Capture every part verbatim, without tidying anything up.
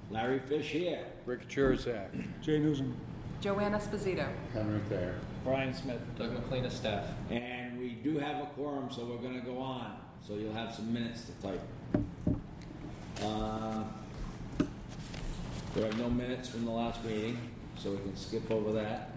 Larry Fish here. Rick Jurzak. Jay Newsom. Joanne Esposito. Henry Thayer. Brian Smith. Doug McLean is staff. And we do have a quorum, so we're gonna go on. So you'll have some minutes to type. Uh, There are no minutes from the last meeting, so we can skip over that.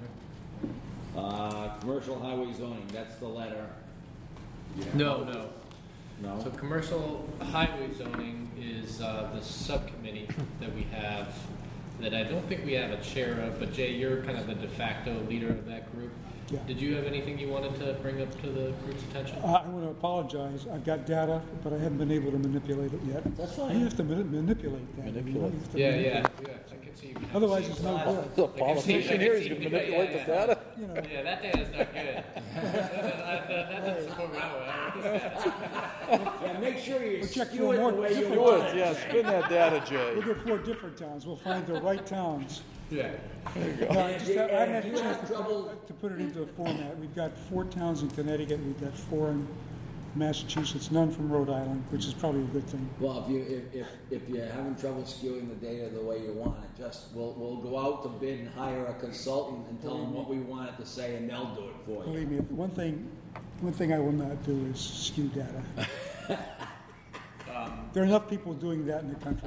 Uh, commercial highway zoning, that's the letter. Yeah. No, no. No? So commercial highway zoning is uh, the subcommittee that we have that I don't think we have a chair of, but Jay, you're kind of the de facto leader of that group. Yeah. Did you have anything you wanted to bring up to the group's attention? Uh, I want to apologize. I've got data, but I haven't been able to manipulate it yet. That's You fine. have to mani- manipulate that. Manipulate. You know, you have to Yeah, manipulate. yeah, yeah. I can see. behind the Otherwise, scenes. it's no good. The Like, I see- politician I here, see- he's going to yeah, manipulate yeah, the data. You know, Yeah, that data's not good. that, that, that doesn't support my way. I understand. Yeah, make sure you We'll check skew for it more the way you different You want would, it. yeah, spin that data, Jay. we'll get four different towns. We'll find the right towns. Yeah. No, I And just do- I haven't and had do a you chance have to, trouble- to put it into a format. We've got four towns in Connecticut. We've got four in Massachusetts, none from Rhode Island, which is probably a good thing. Well, if you, if, if, if you're having trouble skewing the data the way you want it, just, we'll, we'll go out to bid and hire a consultant and tell them what we want it to say, and they'll do it for you. Believe me, one thing, one thing I will not do is skew data. There are enough people doing that in the country.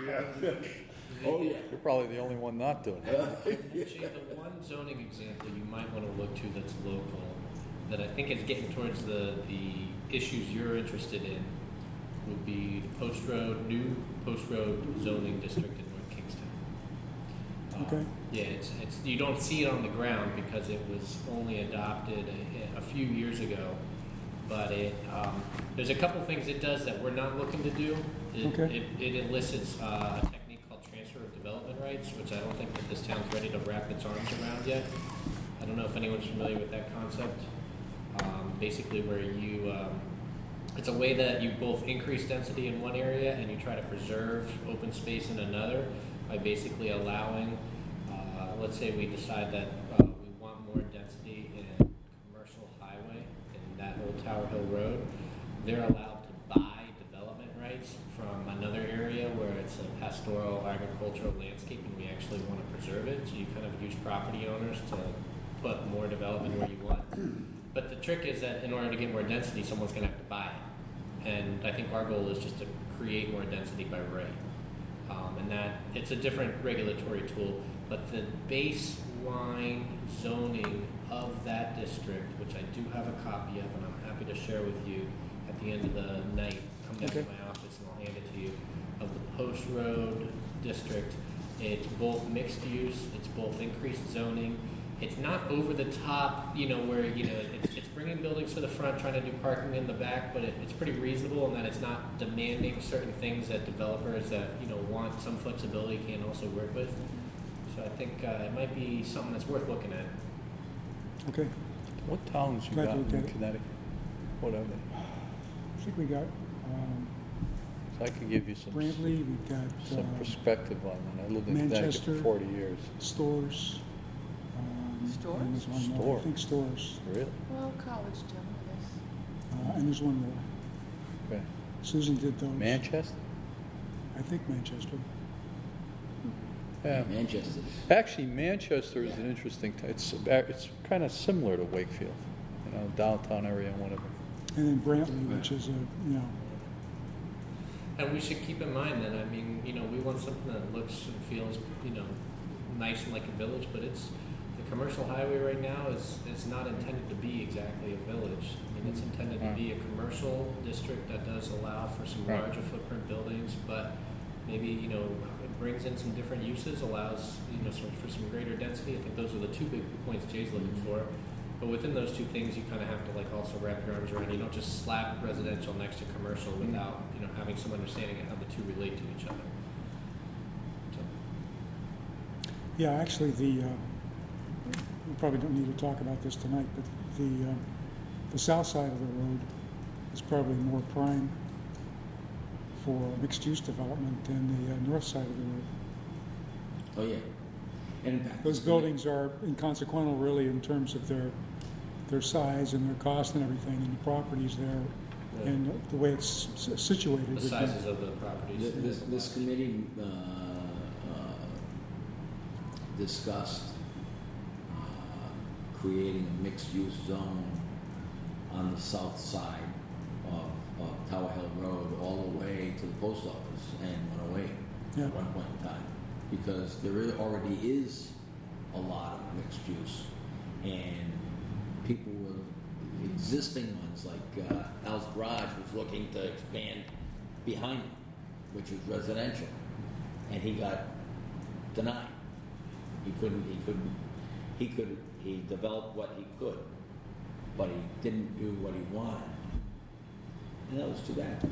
Oh, yeah. You're probably the only one not doing it. Jay, the one zoning example you might want to look to that's local, that I think is getting towards the, the issues you're interested in, would be the Post Road, new Post Road zoning district in North Kingston. Um, Okay. Yeah, it's, it's, you don't see it on the ground because it was only adopted a, a few years ago. But it, um, there's a couple things it does that we're not looking to do. It, Okay. it, it elicits uh, a technique called transfer of development rights, which I don't think that this town's ready to wrap its arms around yet. I don't know if anyone's familiar with that concept. Um, basically, where you, um, it's a way that you both increase density in one area and you try to preserve open space in another by basically allowing, uh, let's say we decide that uh, we want more density in a commercial highway in that old Tower Hill Road. They're allowed to buy development rights from another area where it's a pastoral agricultural landscape and we actually want to preserve it. So you kind of use property owners to put more development where you want. But the trick is that in order to get more density, someone's going to have to buy it. And I think our goal is just to create more density by right. Um, and that it's a different regulatory tool, but the baseline zoning of that district, which I do have a copy of, and I'm happy to share with you at the end of the night. Come down Okay. to my office and I'll hand it to you. Of the Post Road district, it's both mixed use, it's both increased zoning. It's not over the top, you know, where, you know, it's, it's bringing buildings to the front, trying to do parking in the back, but it, it's pretty reasonable in that it's not demanding certain things that developers that, you know, want some flexibility can also work with. So I think uh, it might be something that's worth looking at. Okay. What towns you Glad got to look in at it. Connecticut? What are they? I think we got um, So I can give you some, Brantley, we've got some uh, perspective on that. I lived in Connecticut Manchester. for forty years. Stores. Um, Stores? And there's one more. Store. I think stores. Really? Well, college town, I guess. Uh, and there's one more. Okay. Susan did those. Manchester? I think Manchester. Yeah. Manchester. Actually, Manchester is an interesting, t- it's, about- it's kind of similar to Wakefield, you know, downtown area and whatever. And then Brantley, which is a, you know, And we should keep in mind that, I mean, you know, we want something that looks and feels, you know, nice and like a village, but it's, the commercial highway right now is, is not intended to be exactly a village. I mean, it's intended to be a commercial district that does allow for some Right. larger footprint buildings, but maybe, you know, it brings in some different uses, allows, you know, sort of for some greater density. I think those are the two big points Jay's looking for. But within those two things, you kind of have to like also wrap your arms around. You don't just slap residential next to commercial without, you know, having some understanding of how the two relate to each other. So, yeah, actually the, uh, we probably don't need to talk about this tonight, but the, uh, the south side of the road is probably more prime for mixed-use development than the uh, north side of the road. Oh, yeah. And in fact, Those buildings are inconsequential really in terms of their, their size and their cost and everything, and the properties there, Yeah. and the way it's s- situated. the would be- sizes of the properties. Th- This, this committee uh, discussed uh, creating a mixed-use zone on the south side of, of Tower Hill Road all the way to the post office and went away Yeah. at one point in time. Because there is, already is a lot of mixed use. And people were, existing ones, like uh, Al's Garage was looking to expand behind it, which was residential. And he got denied. He couldn't, he couldn't, he could, he developed what he could, but he didn't do what he wanted. And that was too bad.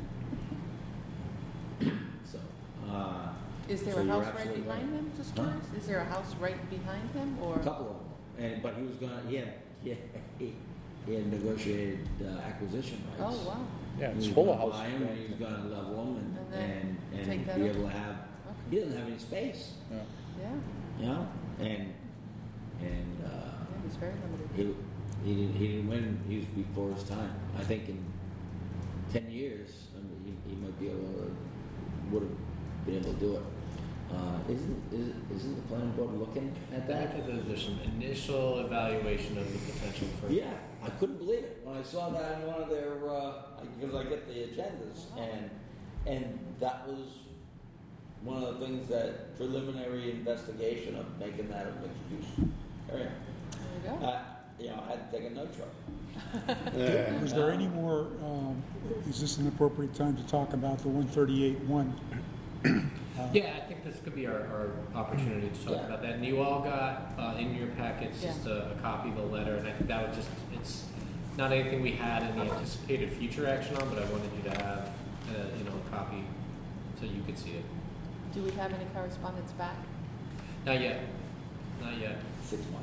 So, uh, Is there so a you're house right absolutely behind right. him, just Huh? curious? Is there a house right behind him, or? A couple of them, and, but he was gonna, he had, he had, he had negotiated uh, acquisition rights. Oh, wow. Yeah, He it's was full of gonna buy houses. 'em, and he was gonna level them And and, then and, take and that be up? able to have, he Okay. doesn't have any space, Yeah. Yeah, you know, and, and, uh, yeah, he's very limited. he, he didn't, he didn't win, he was before his time. I think in ten years, I mean, he, he might be able to, would have been able to do it. Uh, isn't, is, isn't the planning board looking at that? There's, there's some initial evaluation of the potential for. Yeah, I couldn't believe it when I saw that in one of their, uh, because I get the agendas, and, and that was one of the things that preliminary investigation of making that a mixed use area. There you go. Uh, you know, I had to take a note truck. Was there any more, um, is this an appropriate time to talk about the one thirty-eight one? Yeah, I think this could be our, our opportunity to talk Yeah. about that. And you all got uh, in your packets just a, a copy of the letter, and I think that was just, it's not anything we had any anticipated future action on, but I wanted you to have, uh, you know, a copy so you could see it. Do we have any correspondence back? Not yet, not yet. Six months.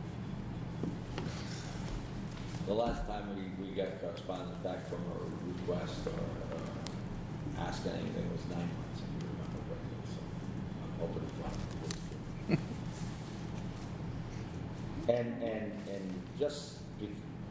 The last time we, we got correspondence back from a request or uh, asking anything was nine months, if you remember correctly, so I'm hoping it's not. And, and, and just, be,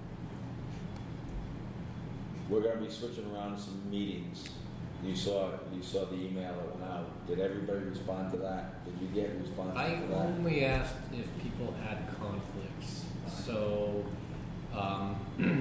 we're gonna be switching around some meetings. You saw, you saw the email that went out. Did everybody respond to that? Did you get responses I to that? only asked if people had conflicts, so, um,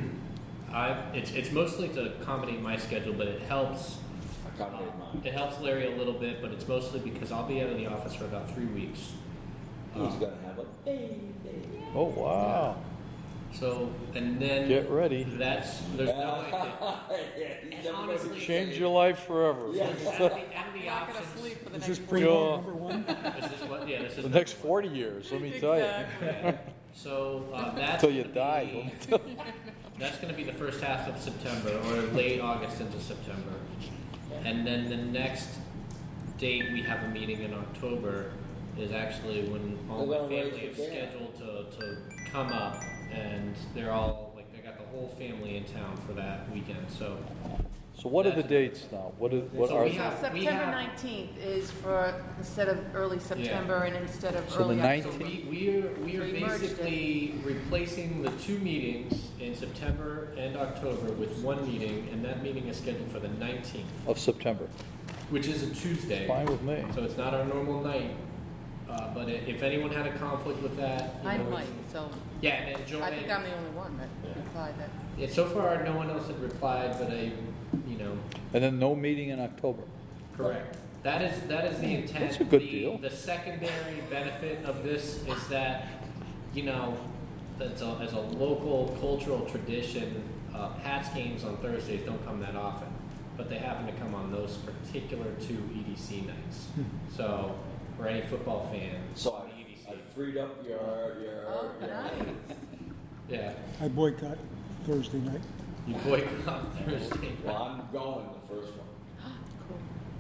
I, it's, it's mostly to accommodate my schedule, but it helps. Accommodate mine. It helps Larry a little bit, but it's mostly because I'll be out of the office for about three weeks. He's Um, gonna have a baby. Oh, wow. So, and then Get ready. that's, there's no idea. Yeah, he's And never honestly- gonna be- Change your life forever. Yeah. At the end of the Not gonna options, sleep for the Is next this four pre Sure. number one? this is what, yeah, this is. The next forty years, let me tell you. Exactly. So, uh, that's. Until you gonna die. be- That's gonna be the first half of September, or late August into September. And then the next date we have a meeting in October is actually when all They're my gonna raise family is the dam. scheduled to, to come up, and they're all, like, I got the whole family in town for that weekend, so. So what are the dates now? What are, what So are, we have- September have- nineteenth is for, instead of early September and instead of So the early ninth- So October. we, we are, we So are you merged it. basically replacing the two meetings in September and October with one meeting, and that meeting is scheduled for the nineteenth, of September? which is a Tuesday. Fine with me. So it's not our normal night, uh, but i- if anyone had a conflict with that, you I know, might, it's- so, Yeah, and then Joanne. I think I'm the only one that replied that. Yeah, so far, no one else had replied, but I, you know, And then no meeting in October? correct. That is, that is the intent. That's a good The- deal. The secondary benefit of this is that, you know, as a, as a local cultural tradition, uh, Pats games on Thursdays don't come that often, but they happen to come on those particular two E D C nights. So, for any football fan, So I, E D C. I freed up your, your, Oh, your. nice. Yeah, I boycott Thursday night. you boycott Thursday. Well, I'm going the first one. Cool.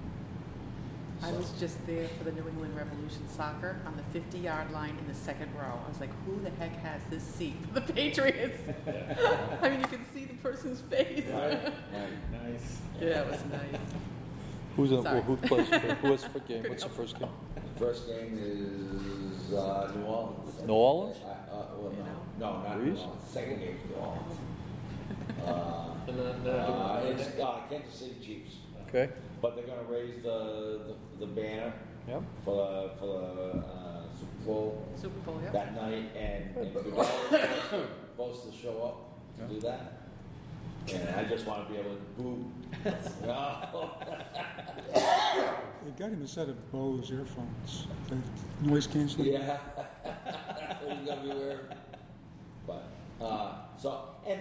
I was just there for the New England Revolution soccer on the fifty-yard line in the second row. I was like, who the heck has this seat for the Patriots? I mean, you can see the person's face. Right. Nice. Yeah, it was nice. Who's in, Sorry. who plays, for- who has the game? What's the first game? The first game is, uh, New Orleans. New Orleans? Uh, uh, well, no, no, not New Breeze? Orleans. Second game is New Orleans. Uh, And then, then uh, I do- it's, uh, Kansas City Chiefs. Okay, But they're gonna raise the, the, the banner yep. for the, for the, uh, Super Bowl Super Bowl, yeah. that night, and, and Goodell was supposed to show up to do that. And I just want to be able to boo. No. They got him a set of Bose earphones, the noise canceling. Yeah. What he's gonna be wearing. But uh, so and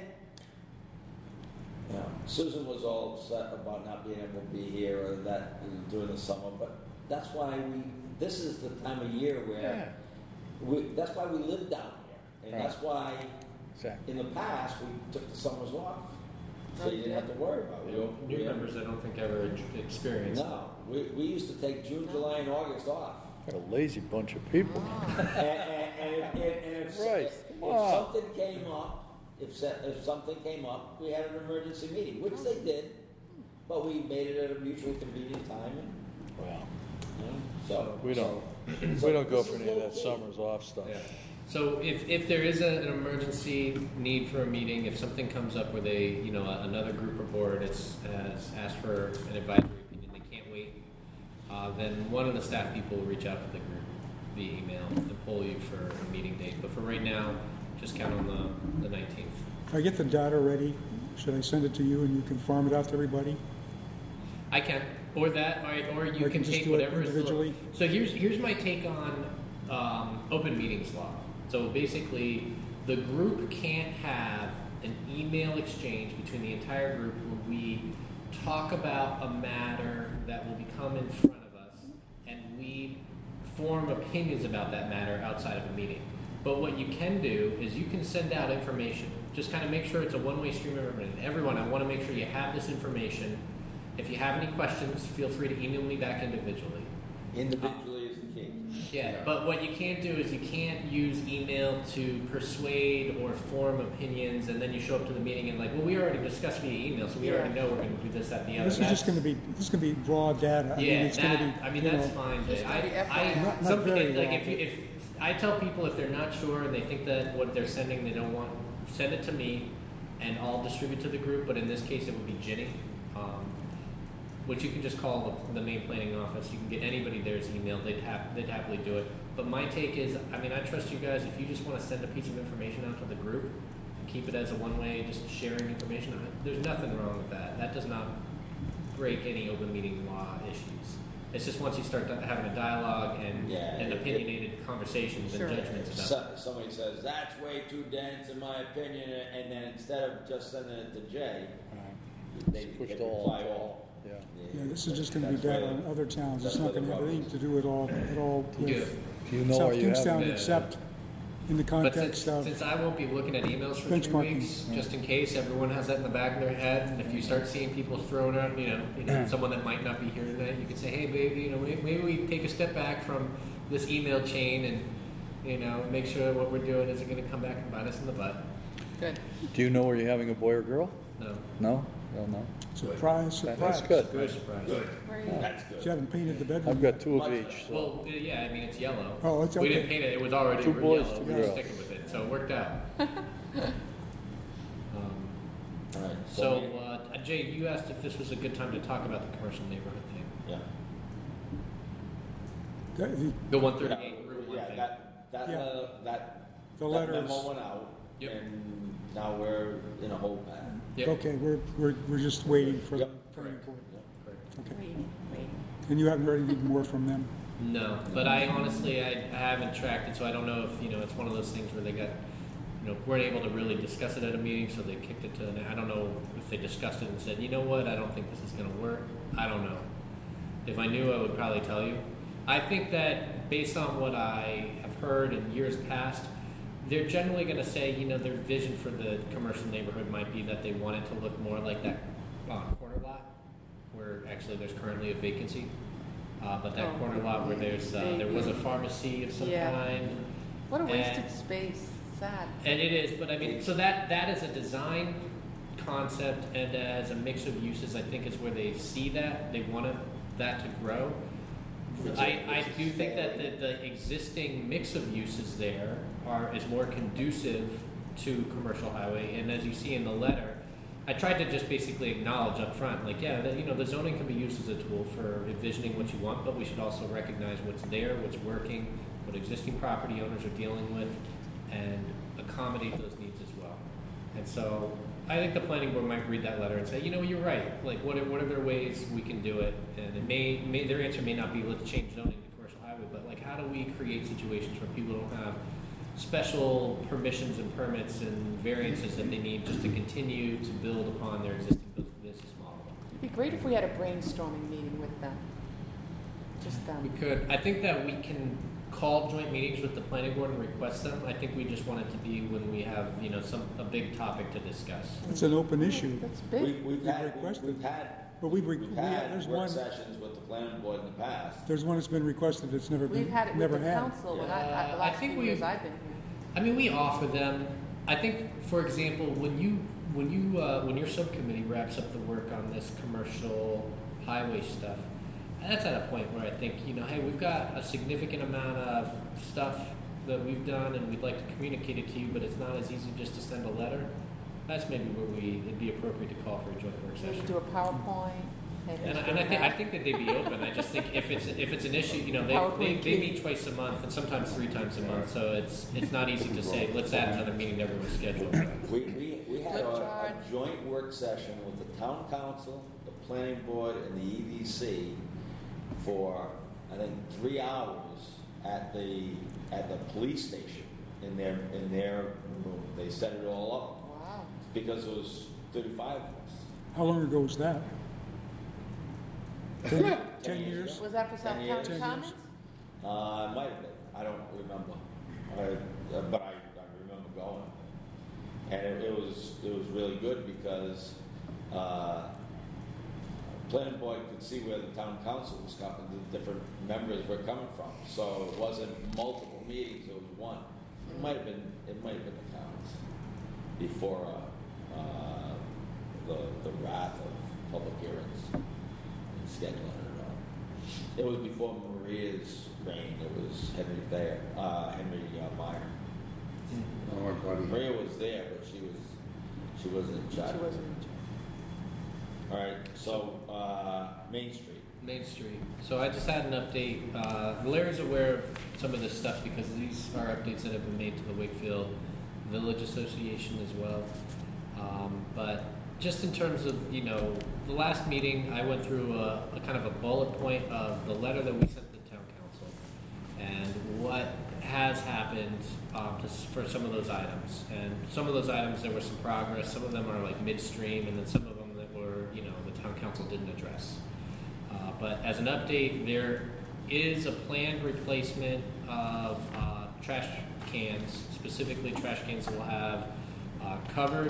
you know, Susan was all upset about not being able to be here or that during the summer, but that's why we. This is the time of year where Yeah. we. That's why we live down here, and Right. that's why Exactly. in the past we took the summers off, so you didn't have to worry about it. We, New we, members, I don't think ever experienced. No, we, we used to take June, July, and August off. What a lazy bunch of people. and, and, and, if, and, and if, Right, if, come if on. something came up, if, se- if something came up, we had an emergency meeting, which they did, but we made it at a mutually convenient time. And, Wow. you know, so We don't, so we don't go this for is any of that okay. summers off stuff. Yeah. So if, if there is a, an emergency need for a meeting, if something comes up where they, you know, another group or board has, has asked for an advisory opinion, they can't wait, uh, then one of the staff people will reach out to the group via email and pull you for a meeting date. But for right now, just count on the, the nineteenth. If I get the data ready, should I send it to you and you can farm it out to everybody? I can, or that, or, or you Or you can can just take do it whatever is. individually? So here's here's my take on um, open meetings law. So basically, the group can't have an email exchange between the entire group where we talk about a matter that will become in front of us, and we form opinions about that matter outside of a meeting. But what you can do is you can send out information. Just kind of make sure it's a one-way stream of information. Everyone, I want to make sure you have this information. If you have any questions, feel free to email me back individually. individually is the key. Yeah, but what you can't do is you can't use email to persuade or form opinions, and then you show up to the meeting and like, well, we already discussed via email, so we Yeah. already know we're going to do this, that, and the other. This is just That's- gonna be, this is gonna be raw data. I mean, yeah, it's gonna that, be, I mean, you that's know, fine. Just Jay. gonna be I, I, F Y I. Not- not some, very like raw. if, you, if I tell people if they're not sure and they think that what they're sending they don't want, send it to me, and I'll distribute to the group. But in this case, it would be Ginny, um, which you can just call the, the main planning office. You can get anybody there's email. They'd have they'd happily do it. But my take is, I mean, I trust you guys. If you just want to send a piece of information out to the group, and keep it as a one-way, just sharing information. I- There's nothing wrong with that. That does not break any open meeting law issues. It's just once you start to- having a dialogue and, Yeah, and it- opinionated conversations Sure. and judgments If about so- somebody says, that's way too dense in my opinion, and then instead of just sending it to Jay, they It's pushed hit all reply to all. all. Yeah. yeah, this is just gonna be That's data where- on other towns. It's that's not where the gonna have rubber anything is. to do at all, at all You do. with Do you know South where you have? Kingstown, Yeah. except in the But context since, of, since I won't be looking at emails for three benchmarking, weeks, yeah. just in case everyone has that in the back of their head, and if you start seeing people throwing out, you know, you know someone that might not be here tonight, you can say, hey, baby, you know, maybe, maybe we take a step back from this email chain and, you know, make sure what we're doing isn't going to come back and bite us in the butt. Good. Do you know where you're having a boy or girl? No, No? Well, no. surprise, That- surprise. That's good. very surprised. Where are you? That's You good. haven't painted the bedroom. I've got two of Much each, so. Well, yeah, I mean, it's yellow. Oh, it's We okay. didn't paint it. It was already Two boys, yellow. two We were girls. sticking with it, so it worked out. um, All right. so, we- uh, Jay, you asked if this was a good time to talk about the commercial neighborhood thing. yeah. The, the- The one thirty-eight Route one Yeah, thing. that, that, Yeah. uh, that, The that letters. memo went out, Yep. and now we're in a hold pattern. Yep. okay, we're, we're, we're just waiting for the Yep. planning board. Correct. Okay. Waiting, waiting. And you haven't heard anything more from them? No, but I honestly, I, I haven't tracked it, so I don't know if, you know, it's one of those things where they got, you know, weren't able to really discuss it at a meeting, so they kicked it to, an- I don't know if they discussed it and said, you know what, I don't think this is gonna work. I don't know. If I knew, I would probably tell you. I think that based on what I have heard in years past, they're generally gonna say, you know, their vision for the commercial neighborhood might be that they want it to look more like that, uh, corner lot, where actually there's currently a vacancy. Uh, but that Oh. corner lot where there's, uh, there was a pharmacy of some Yeah. kind. What a wasted And- space. Sad. And it is, but I mean, so that, that is a design concept, and as a mix of uses, I think is where they see that, they want it, that to grow. Which I, is- I which is do think that fair. the, the existing mix of uses there are, is more conducive to commercial highway, and as you see in the letter, I tried to just basically acknowledge up front, like, yeah, that, you know, the zoning can be used as a tool for envisioning what you want, but we should also recognize what's there, what's working, what existing property owners are dealing with, and accommodate those needs as well. And so I think the planning board might read that letter and say, you know, you're right. Like, what are, what are there ways we can do it? And it may, may their answer may not be let's change zoning to commercial highway, but like, how do we create situations where people don't have special permissions and permits and variances that they need just to continue to build upon their existing business model? It'd be great if we had a brainstorming meeting with them. Just We them. could. I think that we can call joint meetings with the planning board and request them. I think we just want it to be when we have, you know, some a big topic to discuss. It's an open issue, That's We, big. we've We've had, we've, requested. we've had, but we've, re- we've we, had there's work one, sessions with the planning board in the past. there's one that's been requested that's never We've been, had it with never the had. council when I, I, Uh, the I last think few we- years I've been here. I mean, we offer them. I think, for example, when you when you uh, when your subcommittee wraps up the work on this commercial highway stuff, that's at a point where I think, you know, hey, we've got a significant amount of stuff that we've done, and we'd like to communicate it to you, but it's not as easy just to send a letter. That's maybe where we it'd be appropriate to call for a joint work We session. could do a PowerPoint. maybe And, I- do and I think I that. think that they'd be open. I just think if it's if it's an issue, you know, they, they, PowerPoint they key. meet twice a month and sometimes three times a month, so it's it's not easy to say let's add another meeting that everyone's scheduled. We, we, we had Flip a, chart. a joint work session with the town council, the planning board, and the E D C for, I think, three hours at the, at the police station in their, in their room. They set it all up Wow. because it was thirty-five of us. How long ago was that? Ten, ten Ten years years? ago. Was that for South Ten County years. Ten Commons? Uh, it might have been. I don't remember. I, uh, but I, I remember going. And it, it was it was really good because uh, planning board could see where the town council was coming, the different members were coming from. So it wasn't multiple meetings; it was one. It might have been it might have been the commons before uh, uh, the the wrath of public hearings and scheduling it all. It was before Maria's reign. It was Henry Thayer, uh, Henry uh, Meyer. Oh, my buddy. Maria was there, but she was she wasn't in charge. She wasn't in charge. All right, so uh, Main Street. Main Street. So I just had an update. Uh, Larry's aware of some of this stuff because these are updates that have been made to the Wakefield Village Association as well. Um, but just in terms of, you know, the last meeting, I went through a, a kind of a bullet point of the letter that we sent to the town council and what has happened um, to, s- for some of those items. And some of those items, there was some progress. Some of them are like midstream, and then some of them that were, you know, the town council didn't address. Uh, but as an update, there is a planned replacement of uh, trash cans, specifically trash cans that will have uh, covered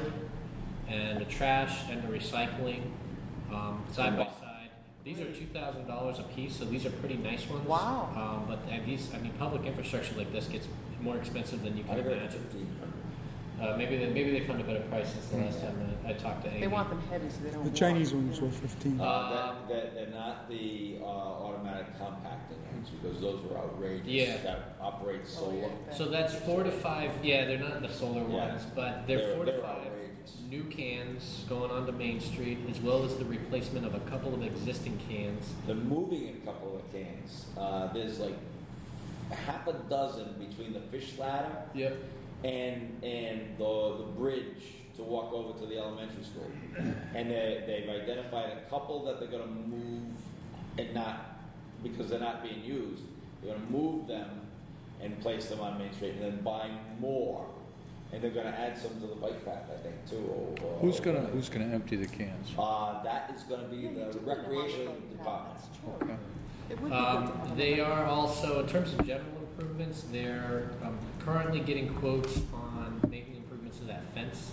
and a trash and a recycling um, side by side. These are two thousand dollars a piece, so these are pretty nice ones. Wow. Um, but and these, I mean, public infrastructure like this gets more expensive than you I can heard imagine. fifteen hundred. Uh, maybe they, maybe they found a better price since the last time that I talked to Amy. They want them heavy so they don't The walk. Chinese ones were fifteen. Uh, they're, they're, they're not the uh, automatic compacting ones because those were outrageous. Yeah. That operate Oh, solar. yeah. So that's four to five. Yeah, they're not the solar Yeah. ones, but they're, They're- four to they're five outrageous. new cans going onto Main Street, as well as the replacement of a couple of existing cans. They're moving a couple of cans. Uh, there's like half a dozen between the fish ladder Yep. and and the the bridge to walk over to the elementary school. And they they've identified a couple that they're going to move and not because they're not being used. They're going to move them and place them on Main Street, and then buy more. And they're going to add some to the bike path, I think, too. Or, or- Who's gonna, who's gonna empty the cans? Uh, that is going to be Yeah, you the do want them on recreation the bike path, department. That's true. Okay. It would be good to Um, have them they on the are also, in terms of general improvements, they're um, currently getting quotes on making improvements to that fence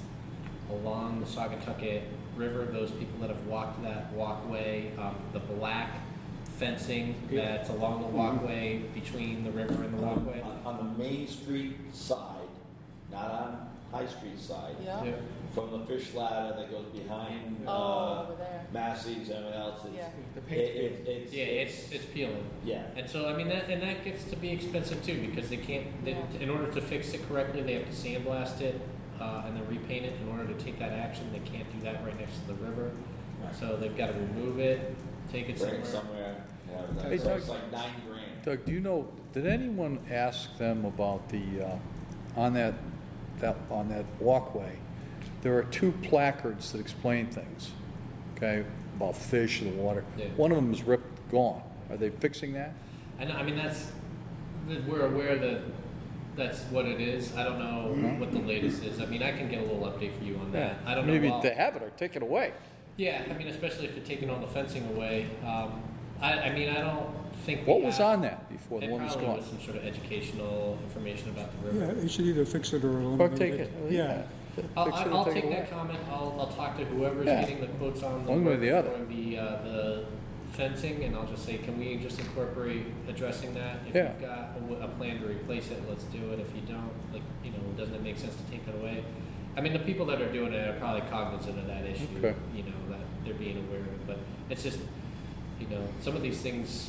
along the Saugatucket River. Those people that have walked that walkway, um, the black fencing that's along the walkway between the river and the walkway. On, on the Main Street side, not on High Street side, Yeah. Yeah. from the fish ladder that goes behind Oh, uh, over there. Massey's and everything else. It's, Yeah. it, it, it's, Yeah, it's it's peeling. yeah. And so, I mean, that, and that gets to be expensive too, because they can't, they, Yeah. in order to fix it correctly, they have to sandblast it, uh, and then repaint it. In order to take that action, they can't do that right next to the river. Right. So they've got to remove it, take it Bring it somewhere. somewhere, yeah, Hey, that's so it's Doug. like nine grand. Doug, do you know, did anyone ask them about the, uh, on that, that, on that walkway, there are two placards that explain things, okay, about fish and the water. Yeah. One of them is ripped, gone. Are they fixing that? I know, I mean, that's, that we're aware that that's what it is. I don't know Mhm. what the latest is. I mean, I can get a little update for you on that. I don't Maybe know. I'll- they have it or take it away. Yeah, I mean, especially if you're taking all the fencing away. Um, I, I mean, I don't think. What we was have- on that before the It one was probably gone? was some sort of educational information about the Yeah, river. they should either fix it or Or eliminate take it. it, Yeah, I'll, Fix it or I'll take it take away. that comment. I'll, I'll talk to whoever's Yeah. getting the quotes on the One way or work the other. for the uh, the fencing, and I'll just say, can we just incorporate addressing that? If Yeah. you've got a, w- a plan to replace it, let's do it. If you don't, like, you know, doesn't it make sense to take that away? I mean, the people that are doing it are probably cognizant of that issue. Okay. You know, that they're being aware of it, but it's just, you know, some of these things.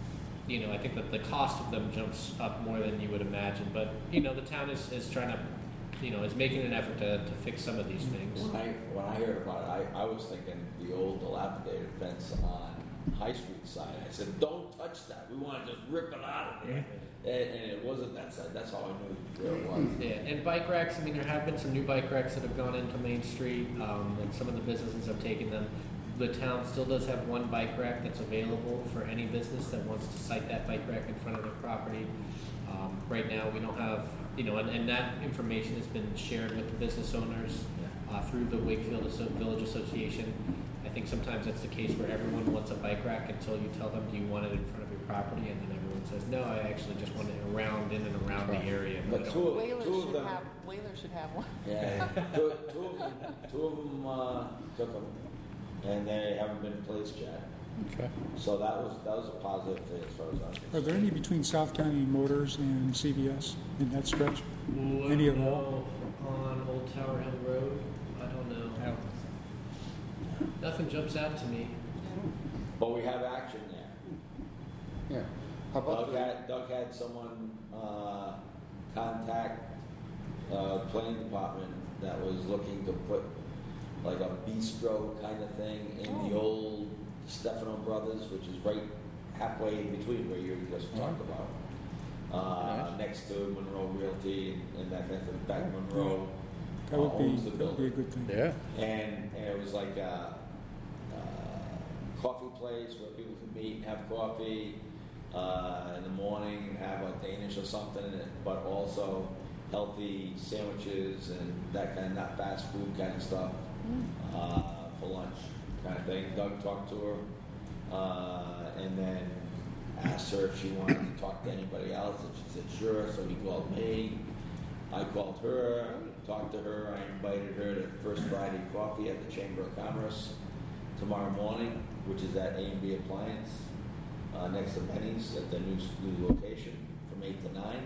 You know, I think that the cost of them jumps up more than you would imagine. But you know, the town is, is trying to, you know, is making an effort to, to fix some of these things. When I, when I heard about it, I, I was thinking the old dilapidated fence on High Street side. I said, don't touch that. We want to just rip it out of there. And, and it wasn't that side. That's how I knew where it was. Yeah, and bike racks. I mean, there have been some new bike racks that have gone into Main Street, um, and some of the businesses have taken them. The town still does have one bike rack that's available for any business that wants to site that bike rack in front of their property. Um, right now, we don't have, you know, and, and that information has been shared with the business owners uh, through the Wakefield Asso- Village Association. I think sometimes that's the case where everyone wants a bike rack until you tell them, do you want it in front of your property? And then everyone says, no, I actually just want it around, in and around the area. But we don't- two, of- Whaler two of should them, have, Whaler should have one. yeah, two, two of them, two of them uh, took them, and they haven't been placed yet. Okay. So that was that was a positive thing as far as I'm are concerned. there any between South County Motors and C V S in that stretch? Ooh, I Any don't of know. On Old Tower Hill Road? I don't know. Nothing jumps out to me. But we have action there. Yeah. How about Doug the, had, Doug had someone uh, contact uh, planning department that was looking to put like a bistro kind of thing in the old Stefano Brothers, which is right halfway in between where you just talked about. Uh, Nice. Next to Monroe Realty and, and that kind of thing. In fact, Monroe That uh, would be, owns the that would be a building. good thing. Yeah. And, and it was like a, uh coffee place where people could meet and have coffee uh, in the morning and have a Danish or something, but also healthy sandwiches and that kind of not fast food kind of stuff uh, for lunch kind of thing. Doug talked to her uh, and then asked her if she wanted to talk to anybody else, and she said sure. So he called me. I called her, talked to her. I invited her to First Friday Coffee at the Chamber of Commerce tomorrow morning, which is at A and B Appliance, uh, next to Benny's at the new, new location from eight to nine.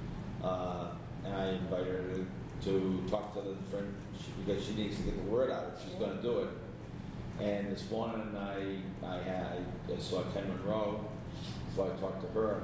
Uh, and I invited her to, to talk to the friend she, because she needs to get the word out if she's going to do it. And this morning I, I, had, I saw Ken Monroe, so I talked to her,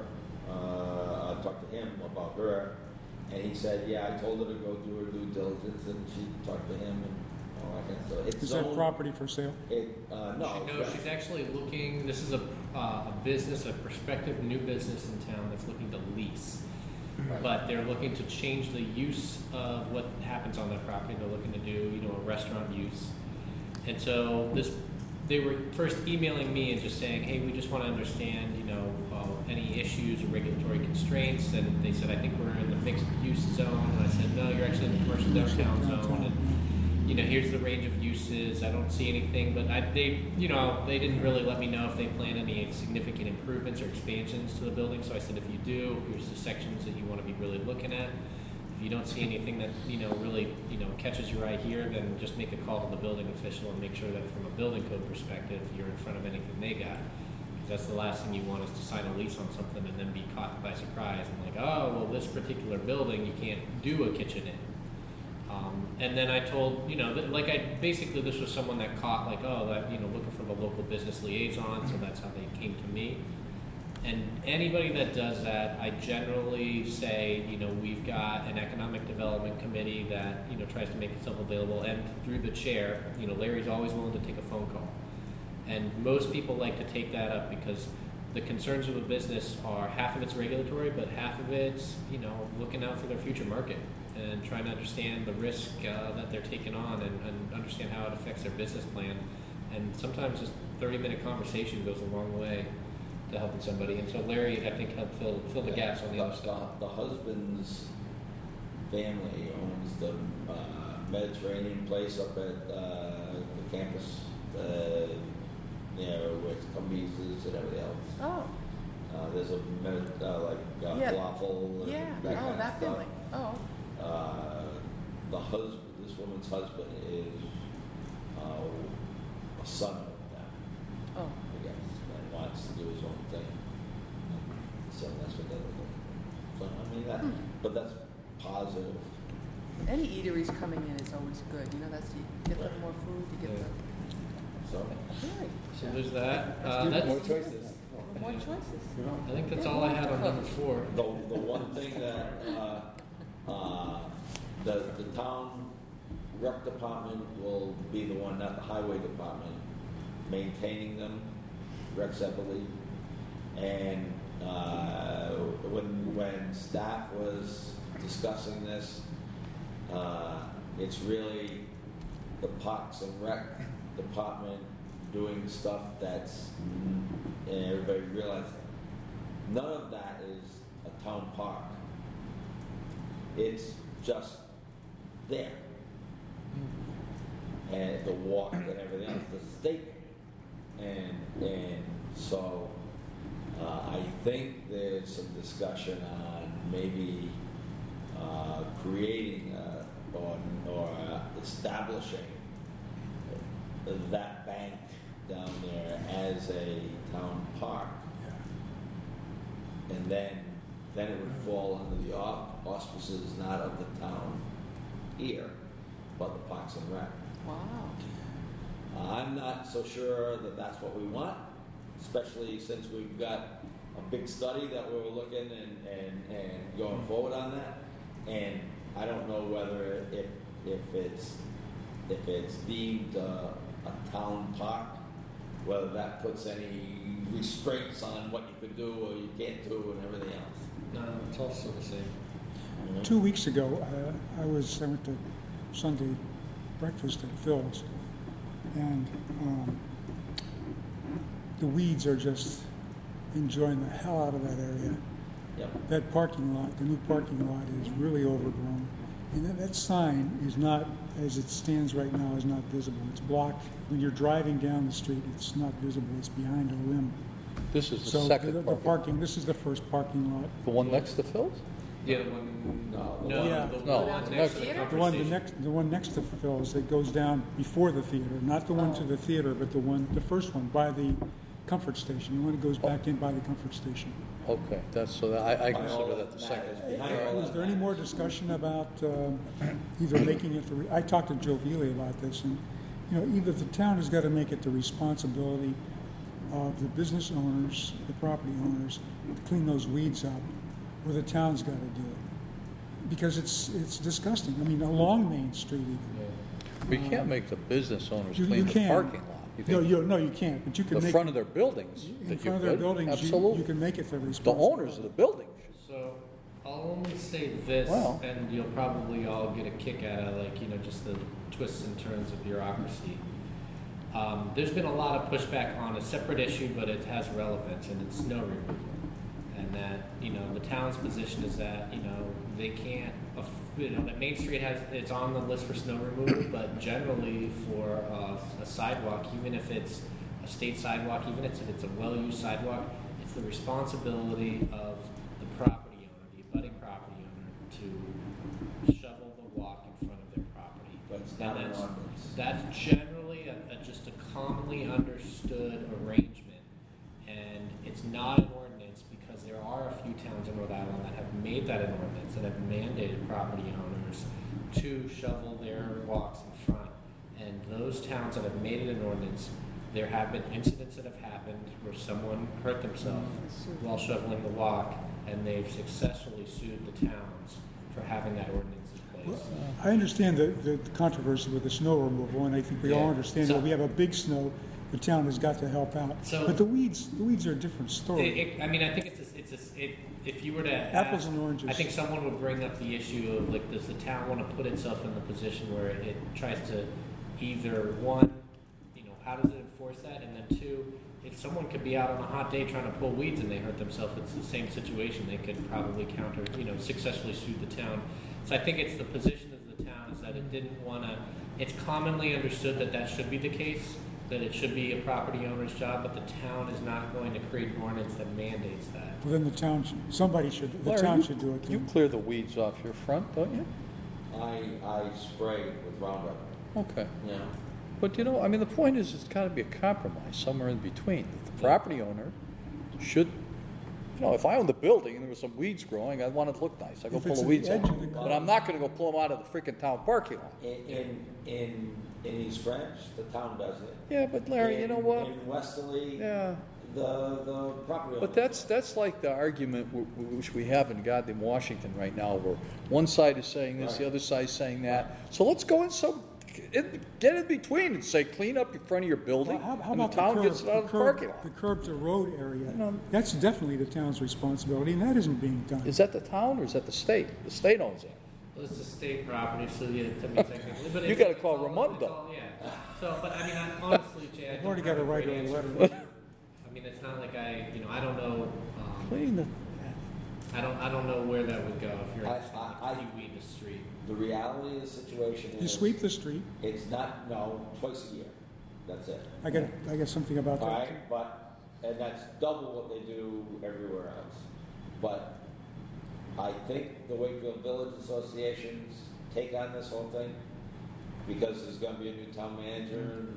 uh, I talked to him about her. And he said, yeah, I told her to go do her due diligence, and she talked to him and all that kind of stuff. It's Is that zoned- property for sale? It, uh, no. No, it's- she's actually looking, this is a, uh, a business, a prospective new business in town that's looking to lease. But they're looking to change the use of what happens on their property. They're looking to do, you know, a restaurant use. And so this, they were first emailing me and just saying, hey, we just want to understand, you know, uh, any issues or regulatory constraints. And they said, I think we're in the mixed use zone. And I said, no, you're actually in the commercial downtown zone. And, you know, here's the range of uses. I don't see anything, but I, they, you know, they didn't really let me know if they plan any significant improvements or expansions to the building. So I said, if you do, here's the sections that you want to be really looking at. If you don't see anything that, you know, really, you know, catches your eye here, then just make a call to the building official and make sure that from a building code perspective, you're in front of anything they got. Because that's the last thing you want is to sign a lease on something and then be caught by surprise and like, oh, well, this particular building, you can't do a kitchen in. Um, and then I told, you know, that, like I, basically this was someone that caught like, oh, that, you know, looking for the local business liaison, so that's how they came to me. And anybody that does that, I generally say, you know, we've got an economic development committee that, you know, tries to make itself available, and through the chair, you know, Larry's always willing to take a phone call. And most people like to take that up because the concerns of a business are half of it's regulatory, but half of it's, you know, looking out for their future market and trying to understand the risk uh, that they're taking on and, and understand how it affects their business plan. And sometimes just thirty minute conversation goes a long way to helping somebody. And so Larry, I think, helped fill, fill the gaps on the other stuff. The husband's family owns the uh, Mediterranean place up at uh, the campus, uh, you know, with Cumbies and everything else. Oh, Uh, there's a Medi- uh, like uh, Yeah. falafel and yeah, that oh, kind of that stuff. family, oh, Uh, the husband, this woman's husband is uh, a son of them, oh, I guess, and wants to do his own thing. So that's what they're looking for. So, I mean, that, Hmm. but that's positive. any eateries coming in is always good, you know, that's, you get them more food, you get Yeah. them, So, really, So there's that. Let's Uh, do that's, More choices. more choices. I think that's all I had on number four. the, the one thing that, uh, uh, the, the town rec department will be the one, not the highway department, maintaining them, recs, I believe. And, uh, when, when staff was discussing this, uh, it's really the Parks and Rec department doing stuff that's, and everybody realizes, none of that is a town park. It's just there. And the walk and everything else, the state. And, and so, uh, I think there's some discussion on maybe, uh, creating, uh, or, or uh, establishing that bank down there as a town park. And then, then it would fall under the au- auspices not of the town here, but the Parks and Rec. Wow, Uh, I'm not so sure that that's what we want, especially since we've got a big study that we're looking and, and, and going forward on that. And I don't know whether if, if it's, if it's deemed uh, a town park, whether that puts any restraints on what you could do or you can't do and everything else. No, it's all still the same. Two weeks ago, uh, I was, I went to Sunday breakfast at Phil's, and um, the weeds are just enjoying the hell out of that area. Yep. That parking lot, the new parking lot is really overgrown. And that, that sign is not, as it stands right now, is not visible. It's blocked. When you're driving down the street, it's not visible. It's behind a limb. This is the So second the, the parking. parking, this is the first parking lot. The one next to Phil's? Yeah, the one. No, the No, one- Yeah. the No, one the next next- to the The The one, the conversation. next, the one next to Phil's that goes down before the theater, not the one to the theater, but the one, the first one by the comfort station, the one that goes back in by the comfort station. Okay, that's, so that- I, I By all consider that the that second. matters, behind all Was that there any more matters. discussion about um, either making it the, re- I talked to Joe Veely about this, and, you know, either the town has got to make it the responsibility of the business owners, the property owners, to clean those weeds up, or the town's got to do it. Because it's, it's disgusting. I mean, along Main Street even. We can't make the business owners You- you clean the can. parking lot. You No, can- you, no, you can't, but you can The make. front of their buildings. In that you front of their could. buildings, you, Absolutely. you can make it the The responsibility. owners of the buildings. So I'll only say this, Well- and you'll probably all get a kick out of like you know just the twists and turns of bureaucracy. Um, there's been a lot of pushback on a separate issue, but it has relevance, and it's snow removal. And that you know the town's position is that you know they can't, aff- you know that Main Street has it's on the list for snow removal, but generally for uh, a sidewalk, even if it's a state sidewalk, even if it's a well-used sidewalk, it's the responsibility of the property owner, the abutting property owner, to shovel the walk in front of their property. But it's And not an that's- ordinance. That's generally a, a, just a commonly understood arrangement, and it's not an ordinance because there are a few towns in Rhode Island that have made that an ordinance, that have mandated property owners to shovel their walks in front. And those towns that have made it an ordinance, there have been incidents that have happened where someone hurt themselves while shoveling the walk, and they've successfully sued the towns for having that ordinance in place. I understand the, the controversy with the snow removal, and I think we all Yeah. understand So- that we have a big snow. the town has got to help out. So- But the weeds, the weeds are a different It, story. it, I mean, I think it's a, it's a, it, if you were to Apples ask- and oranges. I think someone would bring up the issue of like, does the town want to put itself in the position where it tries to either one, you know, how does it enforce that, and then two, if someone could be out on a hot day trying to pull weeds and they hurt themselves, it's the same situation. They could probably counter, you know, successfully sue the town. So I think it's the position of the town is that it didn't want to. It's commonly understood that that should be the case, that it should be a property owner's job, but the town is not going to create an ordinance that mandates that. Well, then the town, should- somebody should, the Larry, town you- should do it. You then. clear the weeds off your front, don't you? I, I spray with Roundup, Okay. you know. But you know, I mean, the point is, it's gotta be a compromise, somewhere in between. The property owner should, you know, if I owned the building and there was some weeds growing, I'd want it to look nice. I go If pull it's the at weeds the out. edge of the But I'm not gonna go pull them out of the freaking town parking lot. In, in, in, in East Branch, the town does it. Yeah, but Larry, you know In- what? In Westerly, Yeah. the, the property owner. But that's, that's like the argument w- w- which we have in goddamn Washington right now, where one side is saying this, the Right. other side is saying that. So let's go in some, in, get in between and say, clean up in front of your building, Well, how, how and the about the town curb, gets it out of the curb- parking lot. the curb to road area? You know- That's definitely the town's responsibility, and that isn't being done. Is that the town or is that the state? The state owns it. Well, it's a state property, so yeah, to me technically, but You it's- gotta it's call all- Raimondo. it's all- Yeah, so, but I mean, I- honestly, Jay, I I've don't already have got a to write great her a answer letter. for you. I mean, it's not like I, you know, I don't know, um, Clean the, I don't, I don't know where that would go if you're I- just I- gonna I- weed the street. The reality of the situation is. You sweep the street, It's not, no, twice a year. That's it. I got, I got something about All that. right, but, and that's double what they do everywhere else. But I think the Wakefield Village Associations take on this whole thing because there's gonna be a new town manager in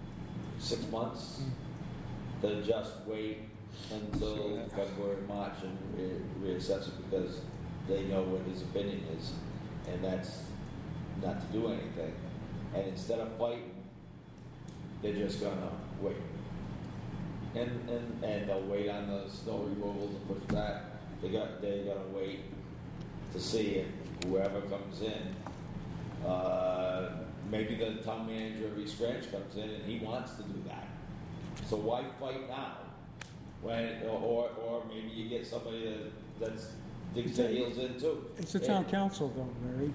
six months. They'll just wait until February, March and re- reassess it because they know what his opinion is. And that's not to do anything. And instead of fighting, they're just gonna wait. And, and, and they'll wait on the snow removal to push back. They got, they're gonna wait to see if whoever comes in, uh, maybe the town manager of East Branch comes in and he wants to do that. So why fight now? When, or, or maybe you get somebody that, that's digs their heels in too. It's the town council though, Larry.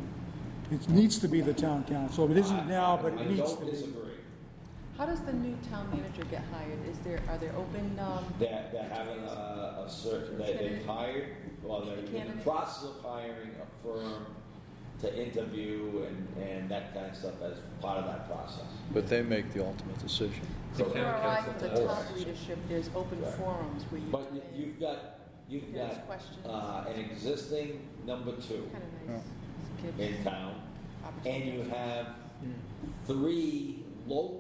It needs to be the town council. It isn't now, but I it needs to don't be. disagree. How does the new town manager get hired? Is there, are there open, um, They're, they're having a, a certain, they, they've hired, well, they're in the Candidate? process of hiring a firm to interview and, and that kind of stuff as part of that process. but they make the ultimate decision. The So- town for our council for the does. top leadership, there's open Right. forums where you. But come you- in. you've got, you've There's got, questions. uh, an existing number two Kind of nice. Gives in town, and opportunity. you have three local,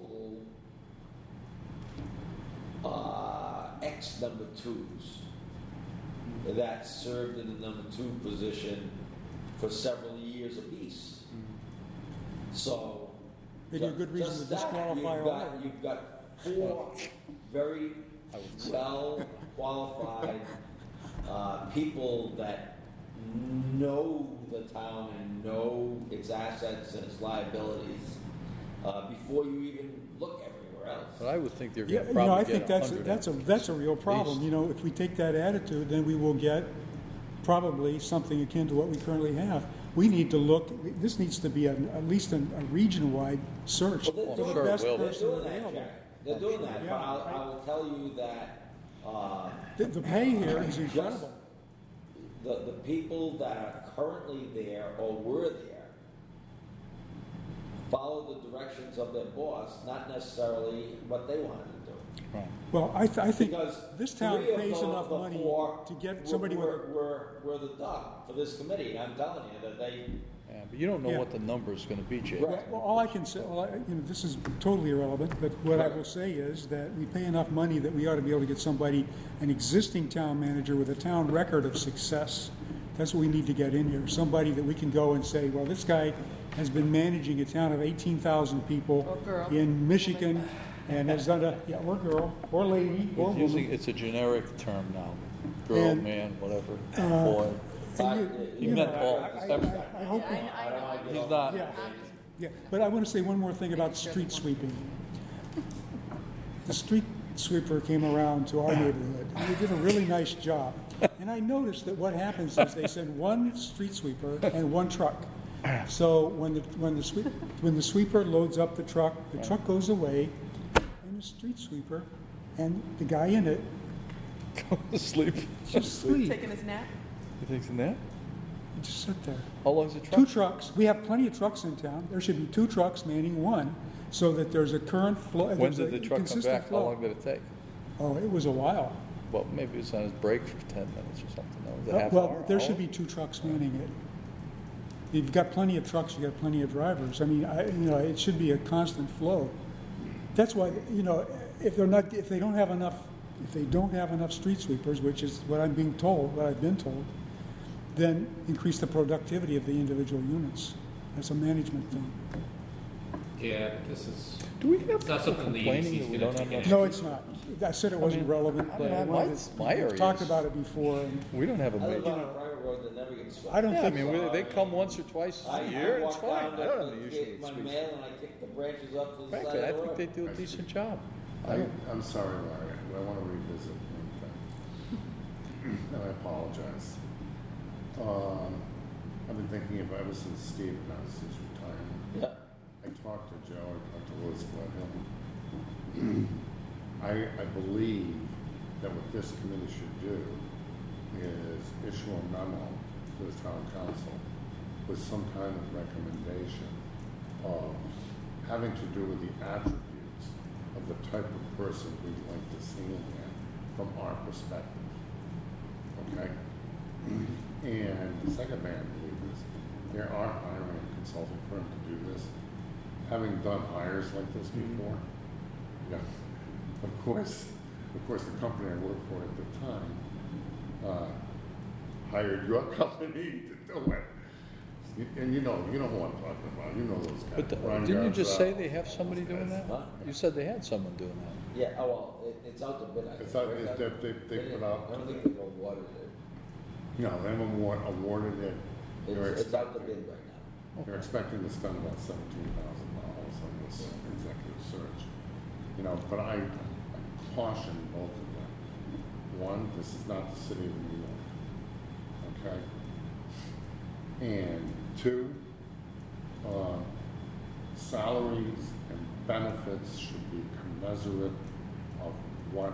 uh, ex number twos that served in the number two position for several years apiece. So. They do a good reason just to that, disqualify you've all got- of them. You've got four very well qualified, uh, people that know the town and know its assets and its liabilities, uh, before you even look everywhere But else. I would think they're Yeah, gonna you know, I probably think get a that's, a- hundred. that's a, that's a real problem. least. You know, if we take that attitude, then we will get probably something akin to what we currently have. We need to look, this needs to be an- at least an- a region-wide search Well, for they're the sure it best will. They're person doing that, available. Jack. They're doing that, but Yeah, I'll, I- I will tell you that, uh, The, the pay here is just incredible. the, the people that are currently there or were there follow the directions of their boss, not necessarily what they wanted to do. Right. Well, I, th- I think Because this town three of pays the- enough the money four to get were- somebody with, were, were, were the dog for this committee. I'm telling you that they, Yeah, but you don't know Yeah. what the number is gonna be, Jay. Right. well, all I can say, well, I, you know, this is totally irrelevant, but what I Right. will say is that we pay enough money that we ought to be able to get somebody, an existing town manager with a town record of success. That's what we need to get in here. Somebody that we can go and say, well, this guy has been managing a town of eighteen thousand people Or girl. in Michigan and has done a, yeah, or girl, or lady, or It's using, woman. it's a generic term now. Girl, And, man, whatever, uh, boy. And you- you meant know, both. I- I- I- I hope we- I, I know. He's not, Yeah, yeah, but I want to say one more thing about street sweeping. the street sweeper came around to our neighborhood, and they did a really nice job. And I noticed that what happens is they send one street sweeper and one truck. So when the, when the sweep, when the sweeper loads up the truck, the truck goes away, and the street sweeper and the guy in it Go to sleep. just sleep. Taking his nap? You think it's in that? They just sit there. How long's the Two truck? trucks. We have plenty of trucks in town. There should be two trucks manning one, so that there's a current flow. When there's did a the truck come consistent back? How flow. long did it take? Oh, it was a while. Well, maybe it's on his break for ten minutes or something. No, was it Uh, half Well, hour, there hour? should be two trucks manning it. You've got plenty of trucks, you've got plenty of drivers. I mean, I, you know, it should be a constant flow. That's why, you know, if they're not, if they don't have enough, if they don't have enough street sweepers, which is what I'm being told, what I've been told, then increase the productivity of the individual units. That's a management thing. Yeah, this is, Do we have It's not people something the complaining E D C that is we gonna don't have take enough? No, it's not. I said it wasn't mean, relevant, I but don't I know, wanted, mine's- my we've area talked is- about it before, and We don't have a I live major. on a private road that never gets swept. I don't Yeah, I think mean, so. we- they come once or twice I, a year, I and it's walk fine. down I don't have to any issue get with my street mail and I kick the branches up to the side Frankly, I of the think road. they do a decent job. I I, don't, I'm sorry, Larry, I want to revisit one thing. And I apologize. Um, I've been thinking of ever since Steve announced his retirement. Yeah. I talked to Joe, I talked to Liz Gledhill. I, I believe that what this committee should do is issue a memo to the town council with some kind of recommendation of having to do with the attributes of the type of person we'd like to see in there from our perspective. Okay? And the second thing I believe is there are hiring a consulting firm to do this. Having done hires like this before, yeah, of course, of course, the company I worked for at the time uh, hired your company to do it. You- And you know, you know who I'm talking about. You know those guys. but the- Ron didn't you just say Garzell. they have somebody doing that? Huh? You said they had someone doing that. Yeah, oh, well, it, it's out to bid, I think. It's out- right? it's- That- they- they- they put out- I don't think they've awarded it. No, they haven't award, awarded it. They're It's, it's out to expecting- bid right now. They're expecting to spend about seventeen thousand dollars on this executive search. You know, but I, I caution both of them. One, this is not the city of New York, okay? And two, uh, salaries and benefits should be commensurate of what,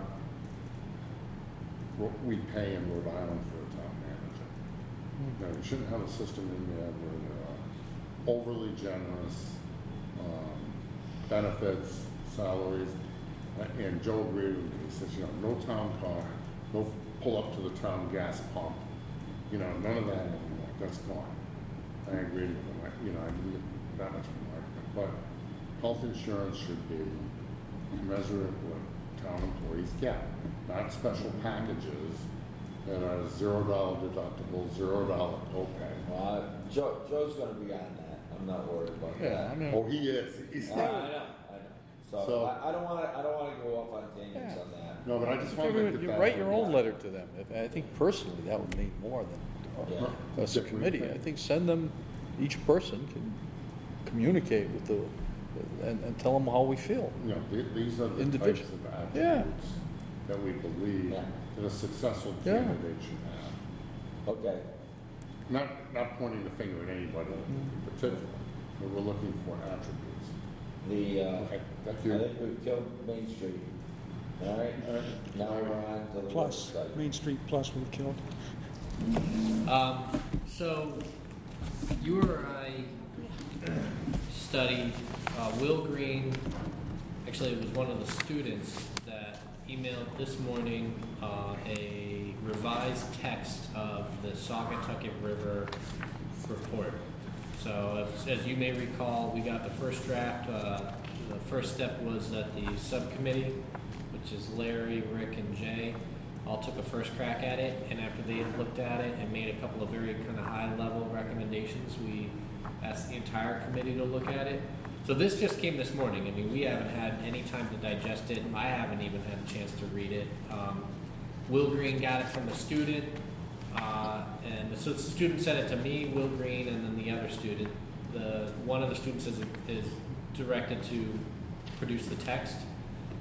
what we pay in Rhode Island for a town manager. You know, you shouldn't have a system in there where there are overly generous um, benefits, salaries. Uh, And Joe agreed with me. He says, you know, no town car, no pull up to the town gas pump. You know, none of that anymore. That's gone. I agreed with him. I, you know, I didn't get that much of an argument. But health insurance should be commensurate with what town employees get, not special packages that are zero dollar deductible, zero dollar copay. Uh, Joe, Joe's gonna be on that, I'm not worried about Yeah, that. I mean, Oh, he is. He's I know, I know, I know. So, So- I, I don't wanna, I don't wanna go off on tangents Yeah. on that. No, but I just want to you get you that. write your own letter to them. If- I think personally, that would mean more than Yeah. us, a committee. I think send them, each person can communicate with the, and, and tell them how we feel. You know, th- these are the types Individual. of Yeah. attributes that we believe Yeah. that a successful Yeah. candidate should have. Okay, Not, not pointing the finger at anybody in particular, but we're looking for attributes. the, uh, Okay, thank I you. think we've killed Main Street. All right, now we're on to the plus, website. Main Street Plus we've killed. um, so you or I studied, uh, Will Green, actually it was one of the students that emailed this morning, uh, a revised text of the Saugatucket River report. So as, as you may recall, we got the first draft, uh, the first step was that the subcommittee, which is Larry, Rick, and Jay, all took a first crack at it, and after they had looked at it and made a couple of very kind of high-level recommendations, we asked the entire committee to look at it. So this just came this morning. I mean, we haven't had any time to digest it. I haven't even had a chance to read it. Um, Will Green got it from a student, uh, and so the student sent it to me, Will Green, and then the other student. The one of the students is, is directed to produce the text.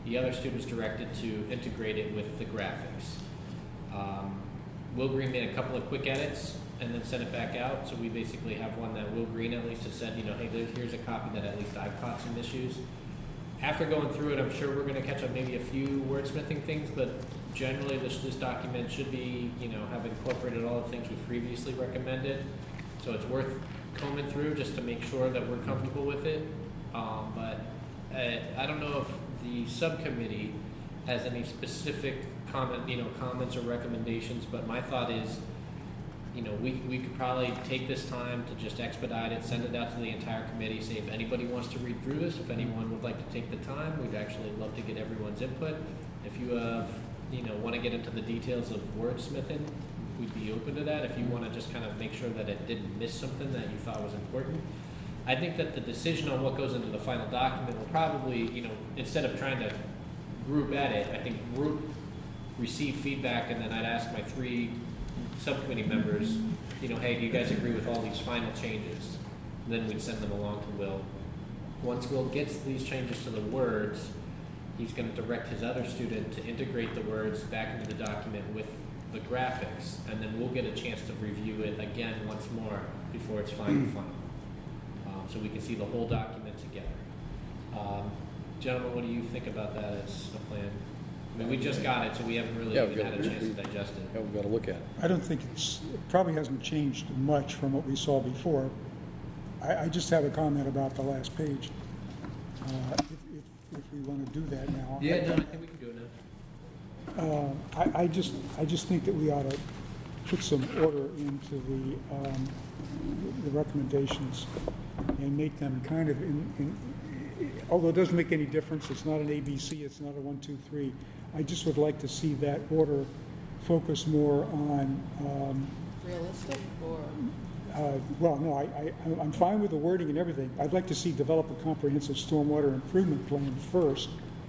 The other student was directed to integrate it with the graphics. Um, Will Green made a couple of quick edits and then sent it back out. So we basically have one that Will Green at least has said, you know, hey, there's, here's a copy that at least I caught some issues. After going through it, I'm sure we're going to catch up maybe a few wordsmithing things, but generally this, this document should be, you know, have incorporated all the things we previously recommended. So it's worth combing through just to make sure that we're comfortable with it. Um, but uh, I don't know if the subcommittee has any specific comment, you know, comments or recommendations, but my thought is, you know, we, we could probably take this time to just expedite it, send it out to the entire committee, say if anybody wants to read through this, if anyone would like to take the time, we'd actually love to get everyone's input. If you have, you know, want to get into the details of wordsmithing, we'd be open to that. If you want to just kind of make sure that it didn't miss something that you thought was important. I think that the decision on what goes into the final document will probably, you know, instead of trying to group edit, I think group receive feedback, and then I'd ask my three subcommittee members, you know, hey, do you guys agree with all these final changes? And then we'd send them along to Will. Once Will gets these changes to the words, he's going to direct his other student to integrate the words back into the document with the graphics, and then we'll get a chance to review it again once more before it's final final. Um, so we can see the whole document together. Um, gentlemen, what do you think about that as a plan? I mean, we just got it, so we haven't really Yeah, we've even got- had a chance to digest it. Yeah, we've got to look at it. I don't think it's, it probably hasn't changed much from what we saw before. I, I just have a comment about the last page. Uh, if, if, if we want to do that now. Yeah, no, I think we can do it now. Uh, I, I just, I just think that we ought to put some order into the, um, the recommendations and make them kind of in, in, although it doesn't make any difference, it's not an A B C, it's not a one, two, three. I just would like to see that order focus more on, um, Realistic or? uh, well, no, I, I, I'm fine with the wording and everything. I'd like to see develop a comprehensive stormwater improvement plan first.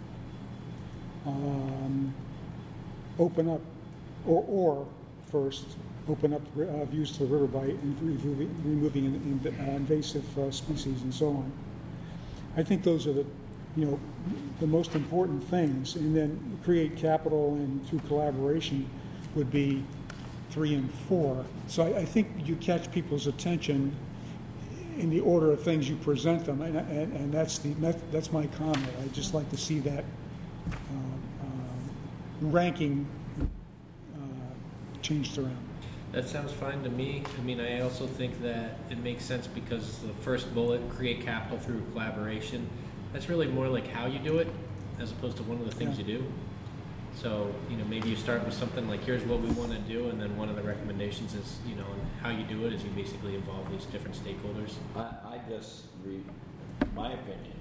Um, open up, or, or first, open up uh, views to the river by in- removing, removing in, in, uh, invasive uh, species and so on. I think those are the, you know, the most important things, and then create capital and through collaboration would be three and four. So I, I think you catch people's attention in the order of things you present them, and, and, and that's the that, that's my comment. I'd just like to see that uh, uh, ranking uh, changed around. That sounds fine to me. I mean, I also think that it makes sense because the first bullet, create capital through collaboration, that's really more like how you do it as opposed to one of the things Yeah. you do. So, you know, maybe you start with something like, here's what we want to do, and then one of the recommendations is, you know, how you do it is you basically involve these different stakeholders. I, I just, re, my opinion,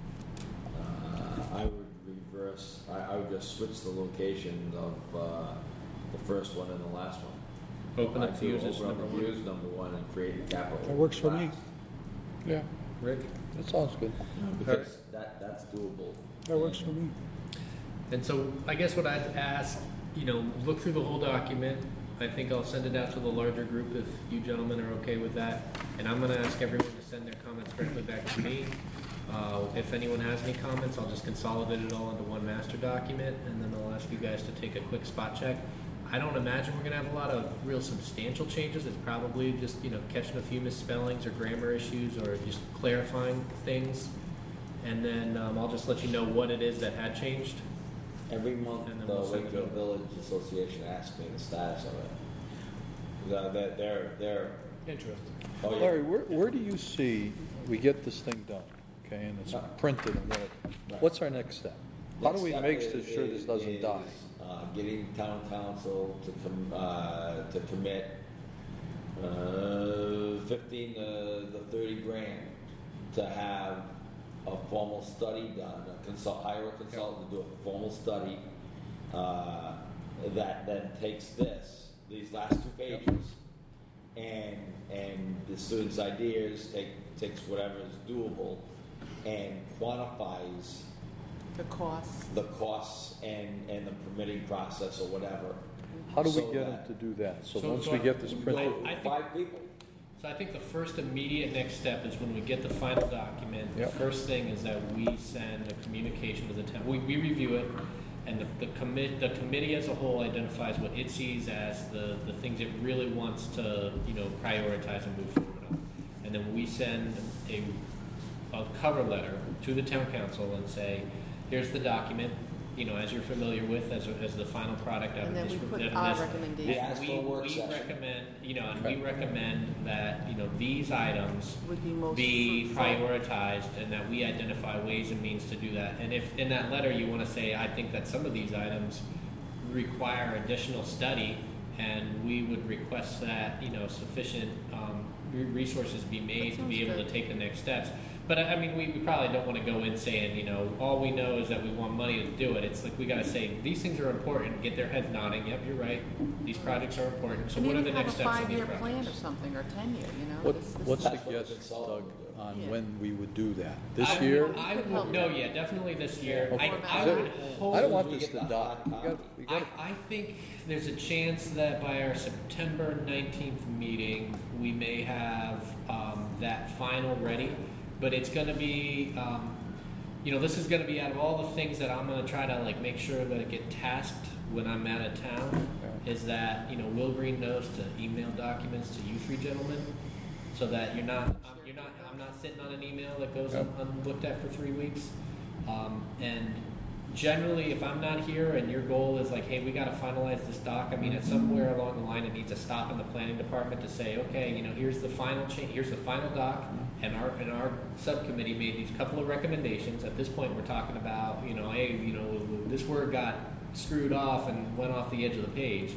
uh, I would reverse, I, I would just switch the location of uh, the first one and the last one. Open up I'd do views as open up number views one. number one and create the capital. That works for me. last. Yeah, Rick? that sounds good. Because that, that's doable. That works for me. And so I guess what I'd ask, you know, look through the whole document. I think I'll send it out to the larger group if you gentlemen are okay with that. And I'm going to ask everyone to send their comments directly back to me. Uh, if anyone has any comments, I'll just consolidate it all into one master document, and then I'll ask you guys to take a quick spot check. I don't imagine we're going to have a lot of real substantial changes. It's probably just, you know, catching a few misspellings or grammar issues or just clarifying things. And then um, I'll just let you know what it is that had changed. Every month, And then the we'll send it Wakefield out. Village Association asks me the status of it. The- the- They're, they're, Interesting. oh yeah. Larry, where, where do you see we get this thing done, okay, and it's Uh, printed and what, right. what's our next step? How do Next we step make is- sure this doesn't is, die? Uh, getting town council to com, uh, to commit, uh, fifteen to the thirty grand to have a formal study done, a consult, hire a consultant to do a formal study, uh, that then takes this, these last two pages, and, and the students' ideas, take, takes whatever is doable, and quantifies The costs. the costs and, and the permitting process or whatever. How do we so get them that- to do that? So So- once so we get this I- printed, I think- Five people. So I think the first immediate next step is when we get the final document, the Yep. first thing is that we send a communication to the town. We, we review it, and the, the commit, the committee as a whole identifies what it sees as the, the things it really wants to, you know, prioritize and move forward on. And then we send a, a cover letter to the town council and say, here's the document, you know, as you're familiar with, as, as the final product out And of then this. we put out of our this. recommendation. We ask for a work we session. recommend, you know, and Okay. we recommend that, you know, these items Would be most be fruitful. prioritized and that we identify ways and means to do that. And if in that letter you want to say, I think that some of these items require additional study and we would request that, you know, sufficient um, re- resources be made That to be sounds able good. to take the next steps. But I I mean, we, we probably don't want to go in saying, you know, all we know is that we want money to do it. It's like we got to say, these things are important, get their heads nodding, yep, you're right, these projects are important. So And what are maybe the have next a steps on these five-year plan or projects? something, or ten-year, you know? What, This- this- what That's what the suggests, consultant Doug, would do. on Yeah. when we would do that? This I would- year? I Could would, help. no, yeah, definitely this year. Okay. I, I Is would it- hope. I don't want we this get to the die. hard We got, copy. we I, got, I think there's a chance that by our September nineteenth meeting, we may have um, that final ready. But it's going to be, um, you know, this is going to be out of all the things that I'm going to try to like make sure that get tasked when I'm out of town. Yeah. Is that, you know, Will Green knows to email documents to you three gentlemen, so that you're not, um, you're not, I'm not sitting on an email that goes Yep. un- unlooked at for three weeks. Um, and generally, if I'm not here and your goal is like, hey, we got to finalize this doc, I mean, at somewhere along the line, it needs to stop in the planning department to say, okay, you know, here's the final change, here's the final doc, and our and our subcommittee made these couple of recommendations. At this point, we're talking about, you know, hey, you know, this word got screwed off and went off the edge of the page.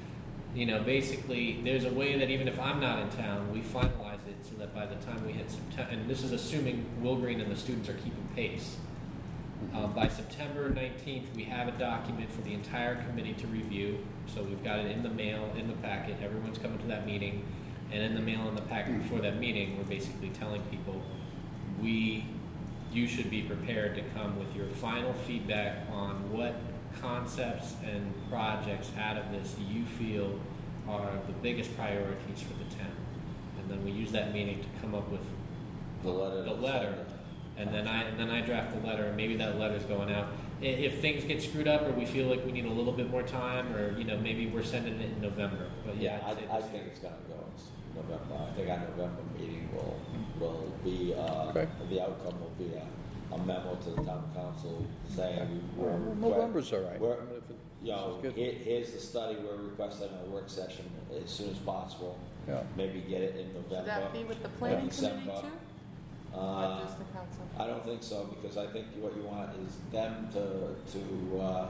You know, basically, there's a way that even if I'm not in town, we finalize it so that by the time we hit September, and this is assuming Will Green and the students are keeping pace. Uh, by September nineteenth, we have a document for the entire committee to review. So we've got it in the mail, in the packet. Everyone's coming to that meeting. And in the mail, in the packet before that meeting, we're basically telling people, we, you should be prepared to come with your final feedback on what concepts and projects out of this you feel are the biggest priorities for the town. And then we use that meeting to come up with The letter. the letter, and then I and then I draft the letter, and maybe that letter's going out. I- If things get screwed up, or we feel like we need a little bit more time, or you know maybe we're sending it in November. But yeah, Yeah, I'd say I, I this think year. it's gonna go in November. I think our November meeting will, will be, uh, Okay. the outcome will be a, a memo to the town council saying we're. well, November's all right. We're, I mean, if it- you know, this is good. here, here's the study, we're requesting a work session as soon as possible. Yeah. Maybe get it in November. Should that be with the or planning committee December. too? Or Uh, just the council? I don't think so, because I think what you want is them to, to, uh,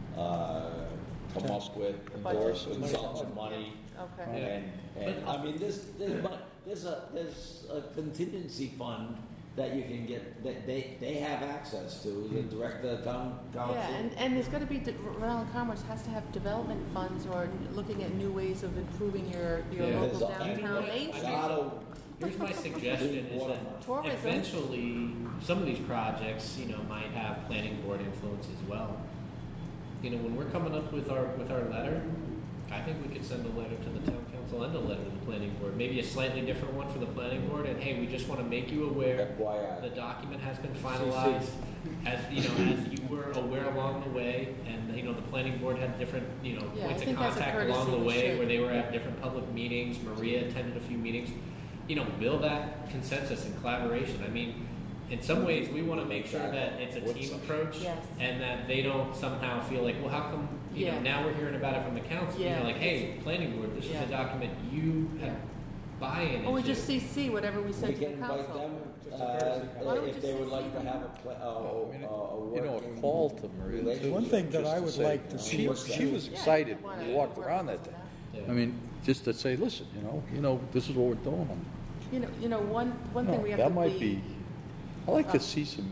uh, come up with, budget. or consult some money. Okay. And, and, I mean, there's, there's, mon- there's a, there's a contingency fund that you can get, that they, they have access to, the director of town council. Yeah, and, and there's gotta be, de- Rhode Island Commerce has to have development funds or n- looking at new ways of improving your, your Yeah. local There's a- downtown Main a Street. lot of- Here's my suggestion: is that Tourism. eventually some of these projects, you know, might have planning board influence as well. You know, when we're coming up with our with our letter, I think we could send a letter to the town council and a letter to the planning board. Maybe a slightly different one for the planning board. And hey, we just want to make you aware F Y I. the document has been finalized. As you know, as you were aware along the way, and you know, the planning board had different you know Yeah, I points of think as a contact along courtesy, the we way should. where they were at different public meetings. Maria attended a few meetings. You know, build that consensus and collaboration. I mean, in some ways, we want to make sure that it's a team approach, Yes. and that they don't somehow feel like, well, how come you Yeah. know now we're hearing about it from the council? You Yeah. know, like, hey, planning board, this Yeah. is a document you have buy-in Or we into. just C C whatever we We send to can the invite council. them, Just a uh, courtesy Why don't we if just they would say like to see have a, pla- a, I mean, a, a You know, a working call to Maria too. relationship. One thing that just I to would say, like to she, see is she was Yeah, excited you wanna when we walked work around with that us thing. Yeah. I mean, just to say, listen, you know, you know, this is what we're doing. You know, you know, one, one No, thing we have that to might be, I like uh, to see some,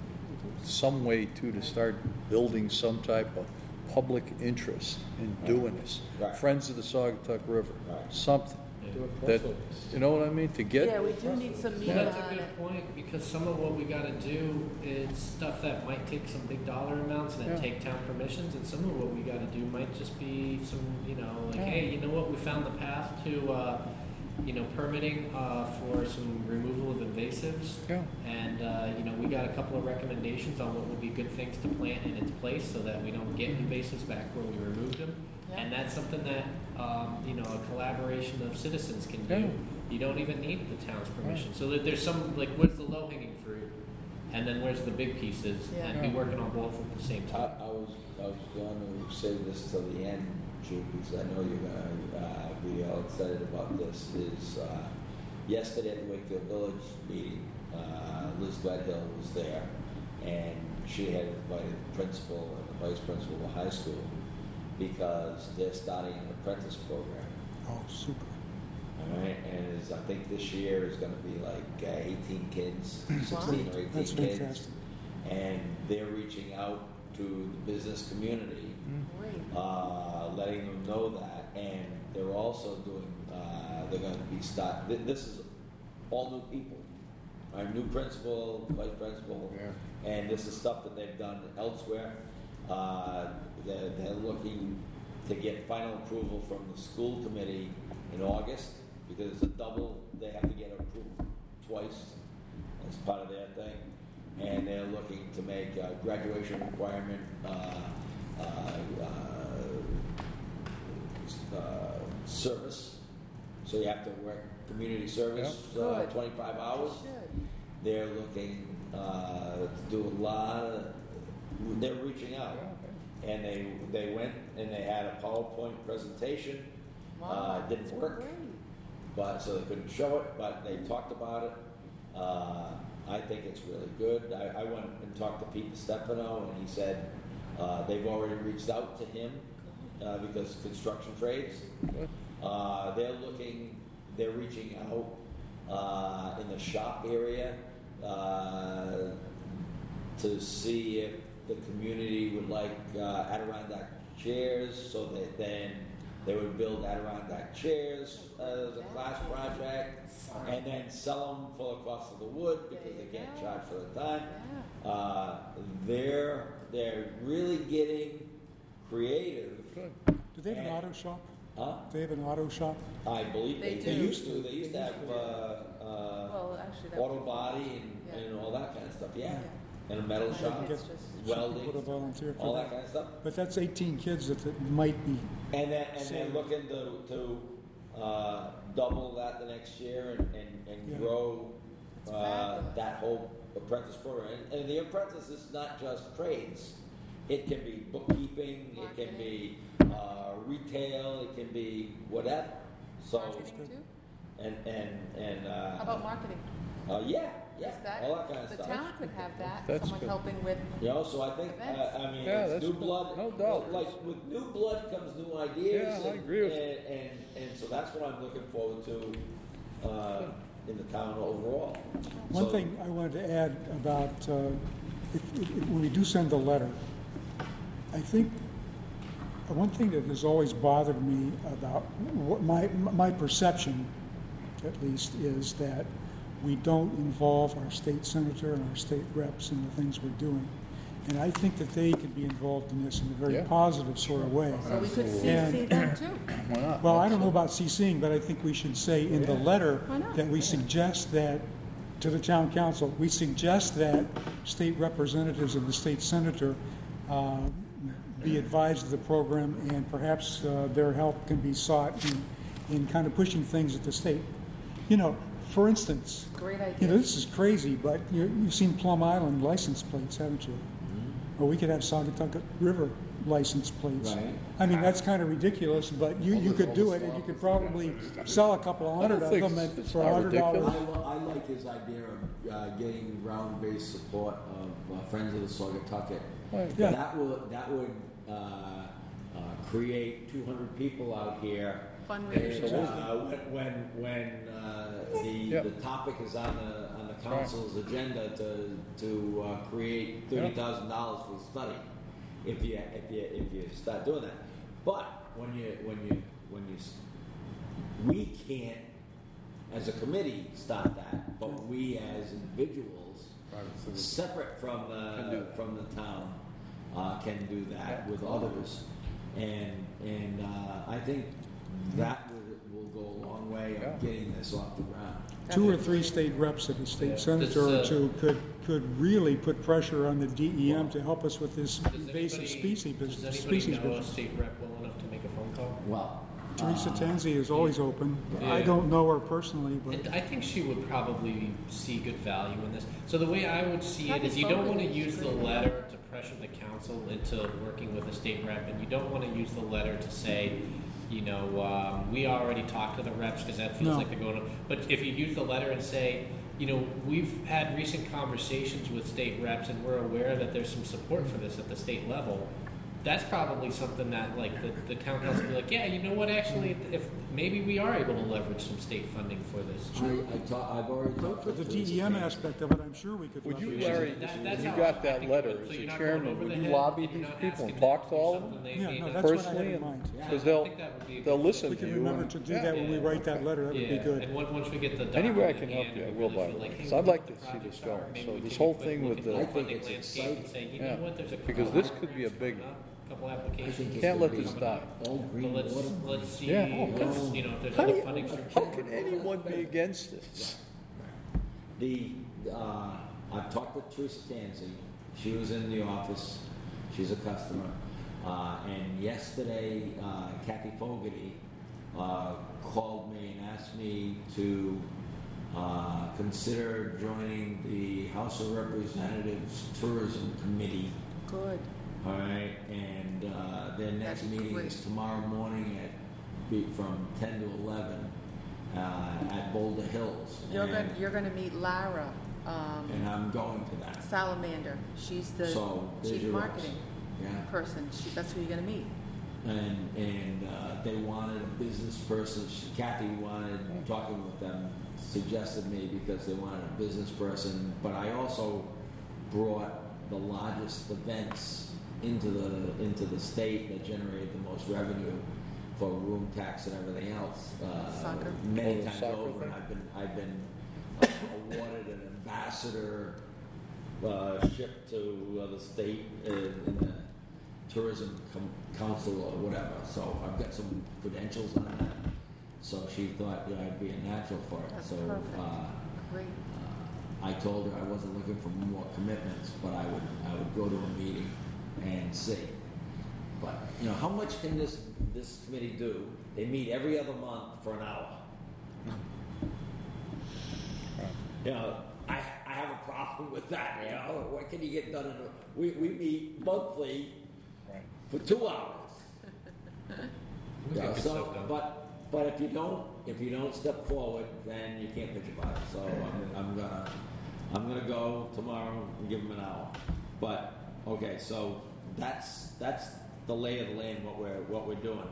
some way too to start building some type of public interest in doing this. Right. Friends of the Saugatuck River, Right. something. Yeah. That, you know what I mean, to get. Yeah, we do need some meat Well, that's a on it. good point, because some of what we gotta do is stuff that might take some big dollar amounts and then Yeah. take town permissions, and some of what we gotta do might just be some, you know, like, Yeah. hey, you know what, we found the path to, uh, you know, permitting uh, for some removal of invasives. Yeah. And, uh, you know, we got a couple of recommendations on what would be good things to plant in its place so that we don't get invasives back where we removed them. Yeah. And that's something that, um, you know, a collaboration of citizens can do. Yeah. You don't even need the town's permission. So that there's some, like, where's the low-hanging fruit? And then where's the big pieces? Yeah. And be working on both at the same I, time. I was, I was going to save this till the end, Jude, because I know you're gonna, uh, be all excited about this, is, uh, yesterday at the Wakefield Village meeting, uh, Liz Gledhill was there, and she had invited the principal and the vice principal of the high school, because they're starting an apprentice program. Oh, super. All right, and it's, I think this year is going to be like uh, eighteen kids, sixteen or eighteen That's kids, fantastic. and they're reaching out to the business community, Great. uh, letting them know that, and they're also doing. Uh, they're going to be start. Th- this is all new people, our new principal, vice principal, Yeah. and this is stuff that they've done elsewhere. Uh, they're, they're looking to get final approval from the school committee in August, because it's a double, they have to get approved twice as part of their thing. And they're looking to make a graduation requirement, uh, uh, uh, uh, service. So you have to work community service, Yeah. uh, Good. twenty-five hours. Should. They're looking uh, to do a lot of, they're reaching out. And they, they went and they had a PowerPoint presentation. Wow. Uh, it didn't that's work. great. But so they couldn't show it, but they talked about it. Uh, I think it's really good. I, I went and talked to Pete Stefano, and he said uh, they've already reached out to him uh, because construction trades. Uh, they're looking, they're reaching out uh, in the shop area uh, to see if the community would like uh, Adirondack chairs, so that then they would build Adirondack chairs as a class project, and then sell them for the cost of the wood because they can't charge for the time. Yeah. Uh, they're they're really getting creative. Good. Do they have an auto shop? Huh? Do they have an auto shop? I believe they, They they do. used to. They used to have uh, uh, Well, actually, that auto would- body and, Yeah. and all that kind of stuff. Yeah, Yeah. and a metal I shop, think it's just- welding, People to volunteer all for that that. kind of stuff. But that's eighteen kids that, that might be. And then and then Same. looking to to uh, double that the next year and and, and Yeah. grow That's uh, fabulous. that whole apprentice program. And, and the apprentice is not just trades. It can be bookkeeping. It can be uh, retail. It can be whatever. So Marketing too? and and and uh, How about marketing? uh, yeah, yeah, Is that, all that kind of the stuff. town could have that, That's someone good. helping with, You know, so I think, Events. uh, I mean, Yeah, it's that's new good. blood. No doubt. Like, with new blood comes new ideas. Yeah, I and- agree with you. and, and, and so that's what I'm looking forward to uh, in the town overall. One So- thing I wanted to add about, uh, if, if, when we do send the letter, I think, uh, one thing that has always bothered me about what my, my perception, at least, is that we don't involve our state senator and our state reps in the things we're doing. And I think that they could be involved in this in a very Yeah. positive sort of way. so we could And- C C them too. Why not? Well, I don't know about CCing, but I think we should say in the letter Why not? that we suggest that, to the town council, we suggest that state representatives and the state senator uh, be advised of the program, and perhaps uh, their help can be sought in, in kind of pushing things at the state. You know, for instance, Great you idea. know, this is crazy, but you you've seen Plum Island license plates, haven't you? Or we could have Saugatuck River license plates. Right. I mean, that's kind of ridiculous, but you, you could do it, and you could probably sell a couple of I hundred don't of think them at- it's for a not hundred I, dollars. ridiculous. li- I like his idea of uh, getting ground-based support of uh, Friends of the Saugatucket. Right. Yeah. That would that would uh, uh, create two hundred people out here. Fundraisers. And, uh, when when, when uh, the Yeah. the topic is on the on the council's agenda to to uh, create thirty thousand dollars for the study, if you if you if you start doing that, but when you when you when you s- we can't as a committee start that, but we as individuals, Private citizen. separate from Can do the that. from the town, uh, can do that Yeah. with others, and and uh, I think that will, will go a long long way Yeah. of getting this off the ground. Two or three state reps and a state Yeah. senator Does, or uh, two could, could really put pressure on the D E M to help us with this Does invasive anybody- species Does business. anybody Species know a business. state rep well enough to make a phone call? Well, Teresa uh, Tanzi is always open. I Yeah. don't know her personally, And but I think she would probably see good value in this. So the way I would see it Probably is you don't want to Fogarty is use the great. letter to pressure the council into working with a state rep, and you don't want to use the letter to say, you know, um, we already talked to the reps because that feels No. like they're going to. But if you use the letter and say, you know, we've had recent conversations with state reps and we're aware that there's some support for this at the state level. That's probably something that, like, the, the town council will be like, yeah, you know what, actually, if maybe we are able to leverage some state funding for this. I, I talk, I've already talked for to the Teresa D E M Tanzi. aspect of it, I'm sure we could. Would you, leverage it. Larry, That- when that's you how got I that think letter, it would- as so the you're not going chairman, over would the you head, lobby and you're these not people and asking talk them to do all of something them they Yeah, may no, not- that's what I had personally? in and- mind. Yeah, Because I they'll, think that would be a they'll good- listen We to can you. remember and- to do Yeah. that when we Yeah. write that letter, that would be Yeah, good. and once, once we get the Any way I document can in help hand, you, I we will, really by feel the way. like, hey, So I'd we like know to what see the this projects are. going. Maybe So we this can whole look- thing look with at the- the I think funding it's landscape and exciting. say, you Yeah. know what, there's a Because couple this of could be a programs big- coming up, couple I applications. think it's Can't gonna let be this die. all But green let's, water. let's see, Yeah, oh, let's, yeah. you know, if there's How, do other you, funding how streams. can anyone be against this? The, uh, I've talked to Teresa Tanzi. She was in the office. She's a customer. Uh, and yesterday, uh, Kathy Fogarty uh, called me and asked me to uh, consider joining the House of Representatives Tourism Committee. Good. All right, and uh, their next That'd be meeting great. is tomorrow morning at be- from ten to eleven uh, at Boulder Hills. You're and, gonna, you're gonna meet Lara, um, and I'm going to that. Salamander. She's the So, there's chief your reps. marketing Yeah. person. She, that's who you're gonna meet. And and uh, they wanted a business person. She, Kathy wanted talking with them, suggested me because they wanted a business person. But I also brought the largest events into the into the state that generated the most revenue for room tax and everything else. Uh, Soccer. Many Oh, the times soccer over, thing? and I've been I've been uh, awarded an ambassador uh, ship to uh, the state in, in the tourism com- council or whatever. So I've got some credentials on that. So she thought yeah, I'd be a natural for it. That's so perfect. uh, Great. uh, I told her I wasn't looking for more commitments, but I would I would go to a meeting and see. But you know, how much can this this committee do? They meet every other month for an hour. You know, I, I have a problem with that. You know, what can you get done in a, we we meet monthly Right. for two hours. We Yeah, get good so, stuff done. but but if you don't if you don't step forward, then you can't bitch about it. So I'm, I'm gonna I'm gonna go tomorrow and give them an hour. But okay, so that's that's the lay of the land. What we're what we're doing.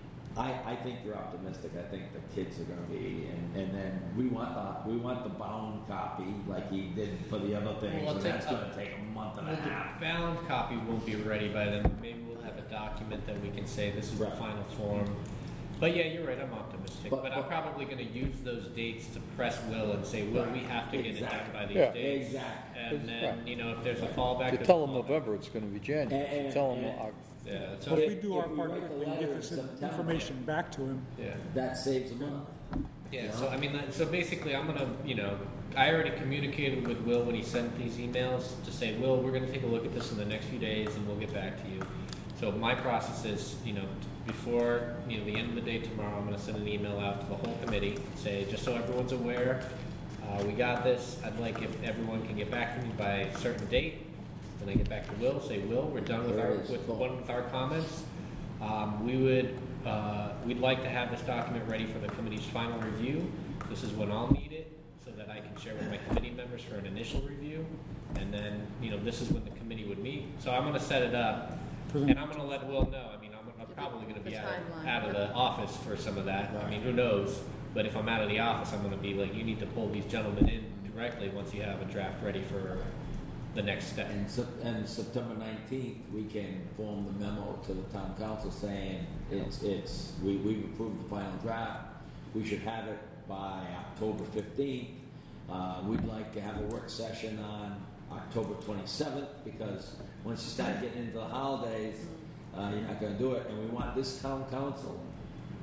I, I think you're optimistic. I think the kids are going to be, and, and then we want the we want the bound copy like he did for the other things, Well, and it's that's a- going to take a month and a Well, half. the bound copy won't be ready by then. but Maybe we'll have a document that we can say this is Right. the final form. But yeah, you're right. I'm optimistic. But- But, I'm but- probably going to use those dates to press Will and say, Will, we have to get it done Exactly. by these Yeah. dates. Exactly. And then, Right. you know, if there's a Right. fallback, If you there's tell a them fallback. November, it's gonna be January. And- If you and- tell them, and- Oc- Yeah. So But if If- we do our if we part write the quickly and letter get in this September- information back to him, yeah. That saves a month. Yeah, Yeah. so I mean, that- so basically, I'm gonna, you know, I already communicated with Will when he sent these emails to say, Will, we're gonna take a look at this in the next few days, and we'll get back to you. So my process is, you know, before you know the end of the day tomorrow, I'm gonna send an email out to the whole committee, say, just so everyone's aware, uh, we got this. I'd like if everyone can get back to me by a certain date. Then I get back to Will, say, Will, we're done with There our it is. with Cool. one with our comments. Um, we would, uh, we'd like to have this document ready for the committee's final review. This is when I'll need it, so that I can share with my committee members for an initial review. And then, you know, this is when the committee would meet. So I'm gonna set it up, For the- and I'm gonna let Will know. I mean, I'm, I'm probably gonna be The out of, timeline, out of yeah. the office for some of that. I mean, who knows? But if I'm out of the office, I'm gonna be like, you need to pull these gentlemen in directly once you have a draft ready for the next step. And, Sep- and September nineteenth, we can form the memo to the town council saying it's, it's, we, we've approved the final draft. We should have it by October fifteenth. Uh, we'd like to have a work session on October twenty-seventh because once you start getting into the holidays, uh, you're not gonna do it. And we want this town council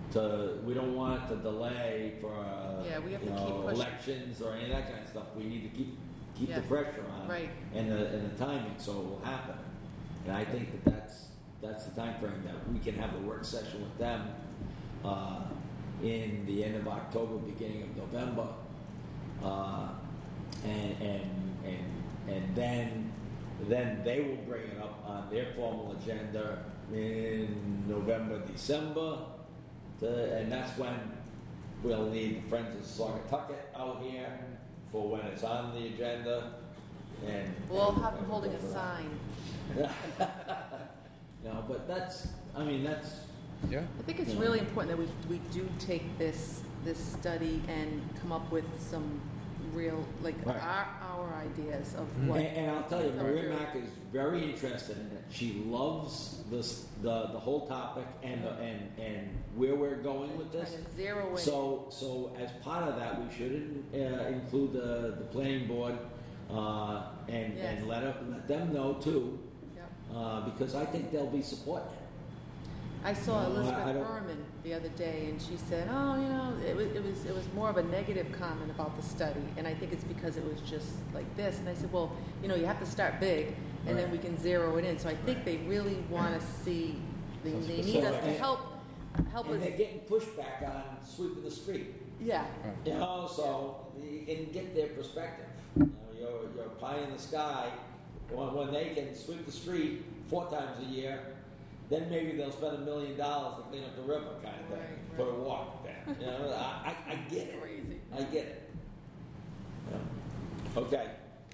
to, we don't want it to delay for, uh, Yeah, we have you to know, keep pushing. elections or any of that kind of stuff. We need to keep, keep the Yes. pressure on. Right. And the, and the timing, so it will happen. And I think that that's, that's the time frame that we can have a work session with them, uh, in the end of October, beginning of November. Uh, and, and, and, and then, then they will bring it up on their formal agenda in November, December. To, and that's when we'll need Friends of Saugatucket out here for when it's on the agenda. And We'll and- have them and holding go a for that. sign. No, but that's, I mean, that's, Yeah, I think it's Yeah. really important that we, we do take this, this study and come up with some real, like, Right. our, our ideas of Mhm. what. and, and I'll tell you, come Maria through. Mack is very interested in it. She loves this, the, the whole topic and, the- and, and where we're going with this. Kind of zero in. So, so as part of that, we should uh, include the, the planning board uh, and, Yes. and let, it, let them know too, Yep. uh, because I think they'll be supporting it. I saw No, I- Elizabeth I don't- Berman the other day, and she said, "Oh, you know, it was, it was, it was more of a negative comment about the study, and I think it's because it was just like this." And I said, "Well, you know, you have to start big, and then Right. we can zero it in." So I think they really want to see. They, So they need us to specific. help, help And us. they're getting pushback on sweeping the street. Yeah, You know, so you can get their perspective. You know, you're, you're a pie in the sky. When, when they can sweep the street four times a year, then maybe they'll spend a million dollars to clean up the river, kind of thing. Right, Put a right. walk there. You know, I, I, I get it. crazy. I get it. Yeah. Okay.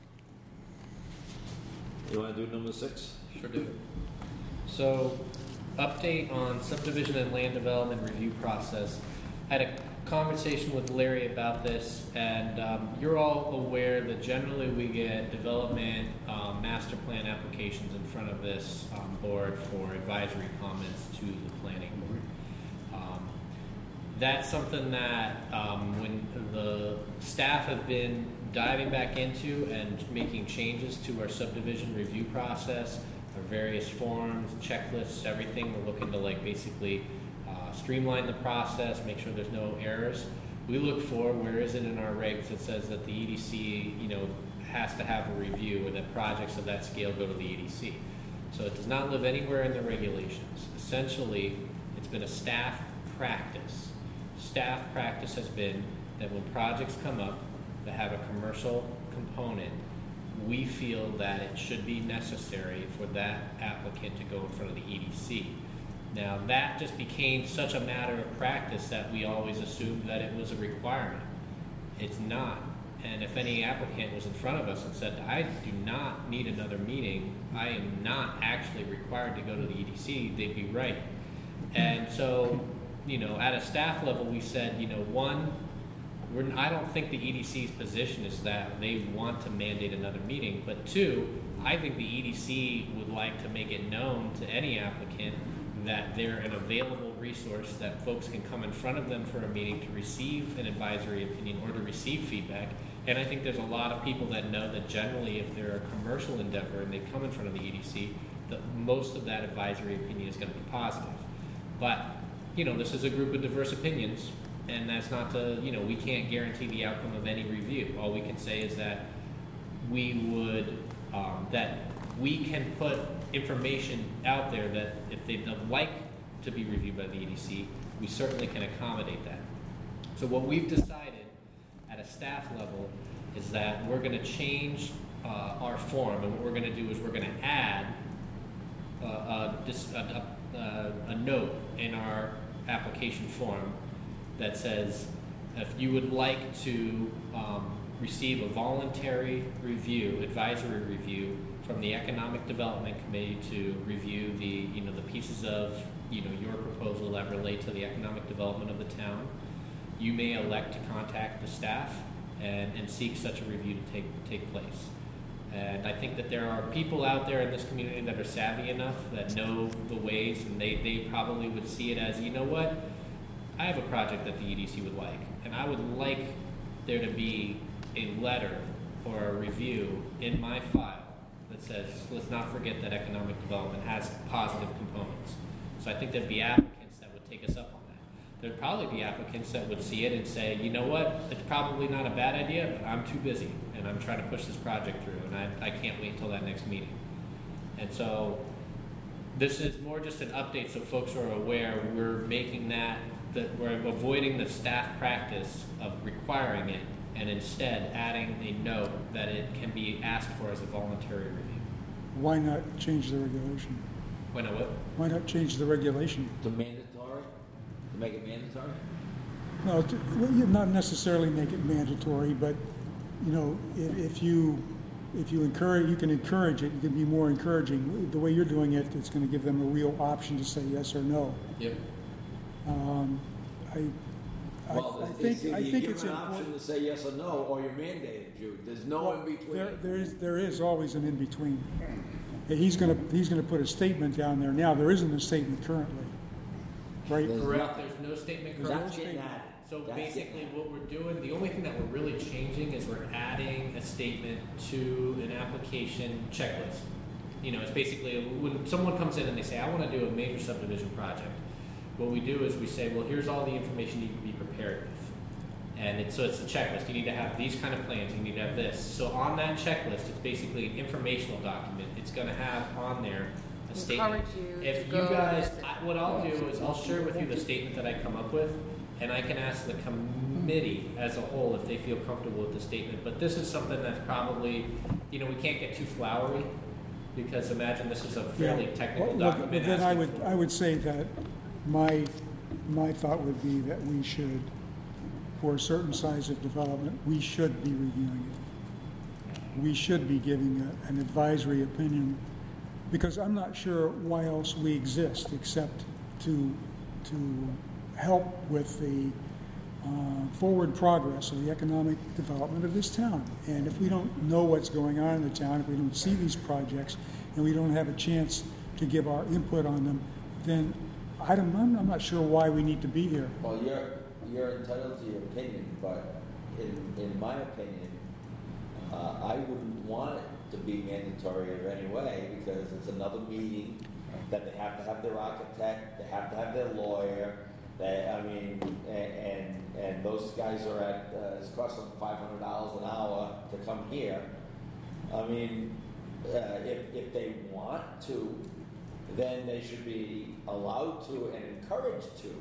You want to do number six? Sure do. So, update on subdivision and land development review process. I had a conversation with Larry about this, and um, you're all aware that generally we get development um, master plan applications in front of this um, board for advisory comments to the planning board. Um, that's something that um, when the staff have been diving back into and making changes to our subdivision review process, our various forms, checklists, everything. We're looking to like basically uh, streamline the process, make sure there's no errors. We look for where is it in our regs that says that the E D C, you know, has to have a review and that projects of that scale go to the E D C. So it does not live anywhere in the regulations. Essentially, it's been a staff practice. Staff practice has been that when projects come up that have a commercial component, we feel that it should be necessary for that applicant to go in front of the E D C. Now, that just became such a matter of practice that we always assumed that it was a requirement. It's not. And if any applicant was in front of us and said, I do not need another meeting, I am not actually required to go to the E D C, they'd be right. And so, you know, at a staff level, we said, you know, one, we're, I don't think the E D C's position is that they want to mandate another meeting, but two, I think the E D C would like to make it known to any applicant that they're an available resource, that folks can come in front of them for a meeting to receive an advisory opinion or to receive feedback. And I think there's a lot of people that know that generally if they're a commercial endeavor and they come in front of the E D C, that most of that advisory opinion is going to be positive. But, you know, this is a group of diverse opinions, and that's not to, you know, we can't guarantee the outcome of any review. All we can say is that we would, um, that we can put information out there that if they'd like to be reviewed by the E D C, we certainly can accommodate that. So what we've decided at a staff level is that we're going to change uh, our form, and what we're going to do is we're going to add uh, a, dis- a, a, a note in our application form that says if you would like to um, receive a voluntary review, advisory review from the Economic Development Committee to review the, you know, the pieces of, you know, your proposal that relate to the economic development of the town, you may elect to contact the staff and, and seek such a review to take take place. And I think that there are people out there in this community that are savvy enough that know the ways, and they, they probably would see it as, you know what, I have a project that the E D C would like, and I would like there to be a letter or a review in my file that says, let's not forget that economic development has positive components. So I think there'd be applicants that would take us up on that. there'd probably be applicants that would see it and say, you know what, it's probably not a bad idea, but I'm too busy and I'm trying to push this project through and I, I can't wait until that next meeting. And so this is more just an update so folks are aware we're making that, that we're avoiding the staff practice of requiring it and instead adding a note that it can be asked for as a voluntary review. Why not change the regulation? Why not what? Why not change the regulation? To mandatory? To make it mandatory? No, to, well, you not necessarily make it mandatory, but, you know, if, if you, if you encourage, you can encourage it, you can be more encouraging. The way you're doing it, it's gonna give them a real option to say yes or no. Yep. Um, I, I, Well, I it's think, either I you think give it's an option important. to say yes or no, or you're mandated, Jude. There's no Well, in between. There, there is, there is always an in-between. He's gonna, he's gonna put a statement down there now. There isn't a statement currently, right? There's Correct, nothing. there's no statement There's correct. That's getting added. So That's basically getting what we're doing, the only thing that we're really changing is we're adding a statement to an application checklist. You know, it's basically when someone comes in and they say, I want to do a major subdivision project, what we do is we say, well, here's all the information you need to be prepared with. And it's, so it's a checklist. You need to have these kind of plans. You need to have this. So on that checklist, it's basically an informational document. It's going to have on there a statement. Encourage you If to you go guys, visit. I, what I'll do is I'll share with you the statement that I come up with, and I can ask the committee as a whole if they feel comfortable with the statement. But this is something that's probably, you know, we can't get too flowery because imagine this is a fairly Yeah. technical Well, look, document. Then I asking would, for- I would say that my, my thought would be that we should, for a certain size of development, we should be reviewing it. We should be giving a, an advisory opinion, because I'm not sure why else we exist except to, to help with the uh, forward progress of the economic development of this town. And if we don't know what's going on in the town, if we don't see these projects, and we don't have a chance to give our input on them, then I don't, I'm I'm not sure why we need to be here. Well, you're, you're entitled to your opinion, but in, in my opinion, uh, I wouldn't want it to be mandatory in any way because it's another meeting that they have to have their architect, they have to have their lawyer. They, I mean, and, and and those guys are at uh, it's costing them five hundred dollars an hour to come here. I mean, uh, if if they want to, then they should be allowed to and encouraged to.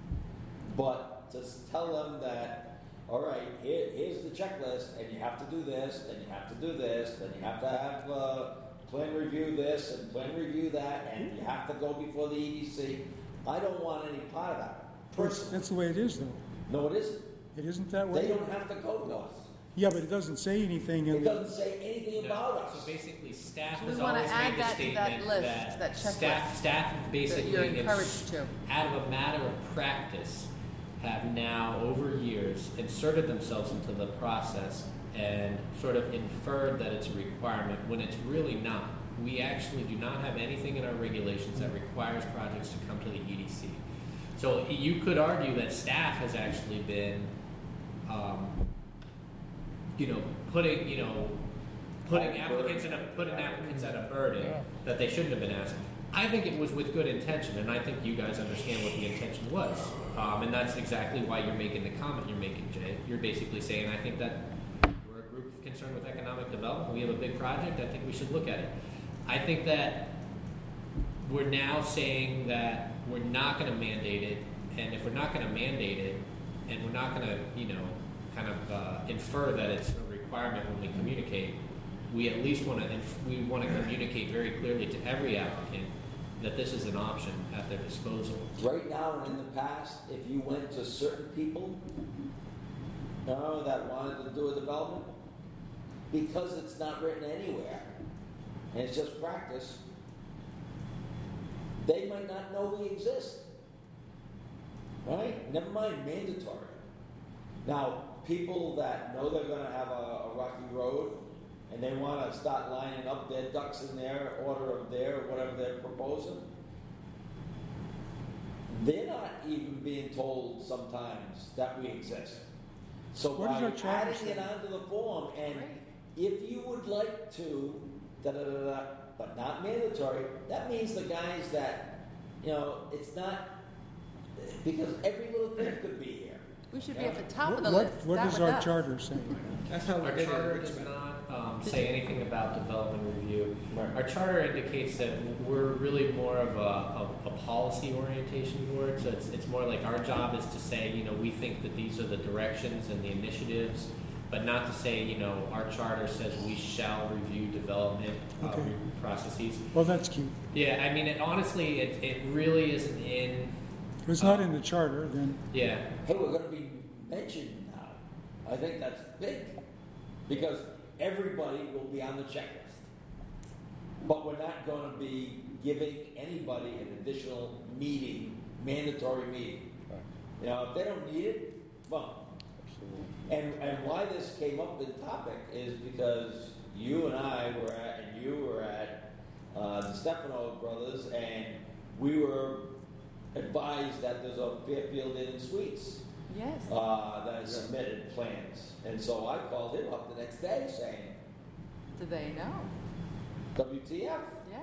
But to tell them that, all right, here, here's the checklist, and you have to do this, and you have to do this, then you have to have uh, plan review this and plan review that, and you have to go before the E D C. I don't want any part of that. That's, Personally. that's the way it is, though. No, it isn't. It isn't that way? They don't have to go to us. Yeah, but it doesn't say anything in It the... doesn't say anything about So us. basically, staff So we has wanna always add made the that to that statement list, that, that staff, checklist staff have basically, you're ins- encouraged to. out of a matter of practice, have now over years inserted themselves into the process and sort of inferred that it's a requirement when it's really not. We actually do not have anything in our regulations that requires projects to come to the E D C. So you could argue that staff has actually been, um, you know, putting, you know, putting Oh, applicants in a, putting applicants at a burden that they shouldn't have been asking. I think it was with good intention, and I think you guys understand what the intention was. Um, and that's exactly why you're making the comment you're making, Jay. You're basically saying, I think that we're a group concerned with economic development. We have a big project. I think we should look at it. I think that we're now saying that we're not going to mandate it, and if we're not going to mandate it, and we're not going to, you know, kind of uh, infer that it's a requirement when we communicate, we at least want to inf- we want to communicate very clearly to every applicant that this is an option at their disposal. Right now and in the past, if you went to certain people, you know, that wanted to do a development, because it's not written anywhere, and it's just practice, they might not know we exist. Right? Never mind mandatory. Now, people that know they're going to have a, a rocky road and they want to start lining up their ducks in their order of their whatever they're proposing, they're not even being told sometimes that we exist. So What does by our charter adding it say? onto the form, and Right. if you would like to, da da da da, but not mandatory, that means the guys that, you know, it's not because every little thing could be here. We should be at the top of the What, list. what Start does with our us. charter say? That's how we Our did it. charter does not um, say anything about development review. Right. Our charter indicates that we're really more of a, a, a policy orientation board. So it's, it's more like our job is to say, you know, we think that these are the directions and the initiatives, but not to say, you know, our charter says we shall review development uh, Okay. re- processes. Well, that's cute. Yeah, I mean, it, honestly, it, it really isn't in. If it's not in the charter, then Yeah, Hey, we're gonna be mentioned now. I think that's big, because everybody will be on the checklist. But we're not gonna be giving anybody an additional meeting, mandatory meeting. Right. You know, if they don't need it, well, Absolutely. and, and why this came up in topic is because you and I were at, and you were at, uh, the Stefano Brothers, and we were advised that there's a Fairfield Inn Suites, Yes. uh, that has submitted plans. And so I called him up the next day saying, Do they know? W T F?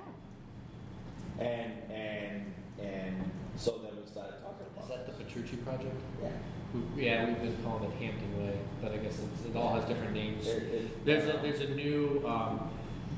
Yeah. And, and, and so then we started talking is about that the it. Petrucci project? Yeah. We, yeah, we've been calling it Hampton Way, but I guess it's, it all has different names. It- it- There's a, there's a new, um,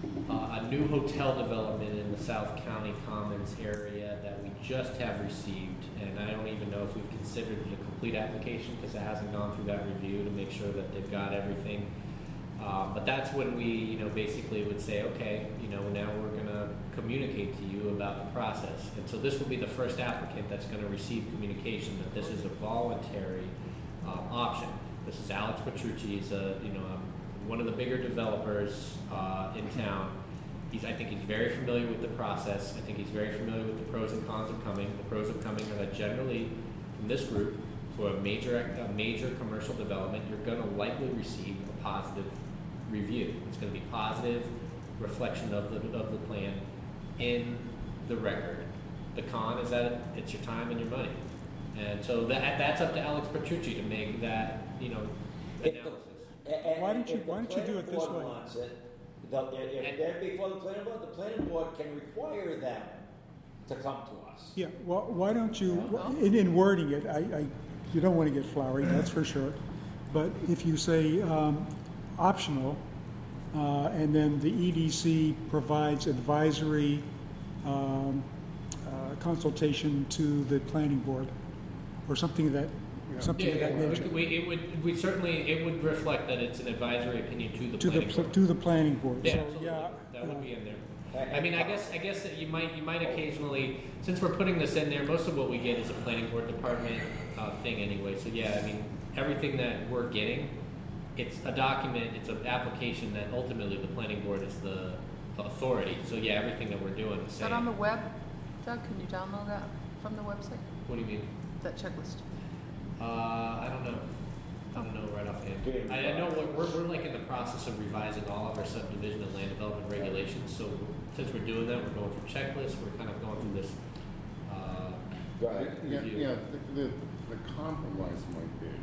uh, a new hotel development in the South County Commons area that we just have received, and I don't even know if we've considered it a complete application because it hasn't gone through that review to make sure that they've got everything. Uh, but that's when we, you know, basically would say, okay, you know, now we're gonna communicate to you about the process. And so this will be the first applicant that's gonna receive communication that this is a voluntary, um, option. This is Alex Petrucci, he's a, you know, um, one of the bigger developers, uh, in town. He's, I think he's very familiar with the process. I think he's very familiar with the pros and cons of coming. The pros of coming are that generally, from this group, for a major, act- a major commercial development, you're gonna likely receive a positive review. It's gonna be positive reflection of the, of the plan in the record. The con is that it's your time and your money. And so that, that's up to Alex Petrucci to make that, you know, If the- analysis. A- and Why don't you- if the why don't you do planning it this board way? wants it, they'll- If, if they're before the planning board, the planning board can require them to come to us. Yeah, well, why don't you, in, in wording it, I, I, you don't want to get flowery, that's for sure. But if you say, um, optional, uh, and then the E D C provides advisory, um, uh, consultation to the planning board, or something of that, something of Yeah, that we- nature. we, it would, we certainly, it would reflect that it's an advisory opinion to the To the, planning board. to the planning board. Yeah, So, absolutely. yeah, That would uh, be in there. I mean, I guess, I guess that you might, you might occasionally, since we're putting this in there, most of what we get is a planning board department, uh, thing anyway. So yeah, I mean, everything that we're getting, it's a document, it's an application that ultimately the planning board is the, the authority. So yeah, everything that we're doing is Is that saying. on the web? Doug, can you download that from the website? What do you mean? That checklist? Uh, I don't know. I don't know right offhand. I, I know we're, we're, we're like in the process of revising all of our subdivision and land development regulations, so since we're doing that, we're going through checklists, we're kind of going through this, uh, Right. Yeah, review. yeah, the, the, the compromise might be,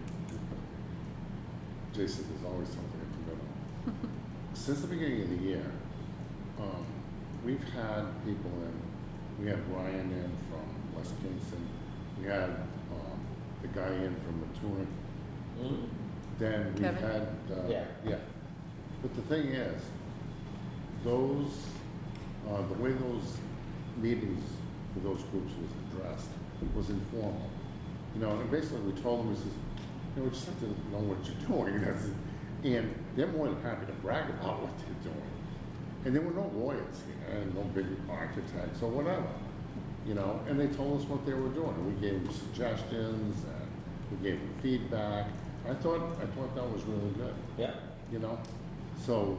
Jason, there's always something in the middle. Since the beginning of the year, um, we've had people in, we had Ryan in from West Kingston, we had, um, the guy in from Maturin, Mhm. then we've Kevin? had, uh, Yeah. yeah. But the thing is, those, uh, the way those meetings with those groups was addressed was informal. You know, and basically we told them, we says, you know, we just have to know what you're doing. That's, and they're more than happy to brag about what they're doing. And there were no lawyers here, and no big architects or whatever, you know, and they told us what they were doing. And we gave them suggestions, and we gave them feedback. I thought, I thought that was really good, Yeah. you know? So,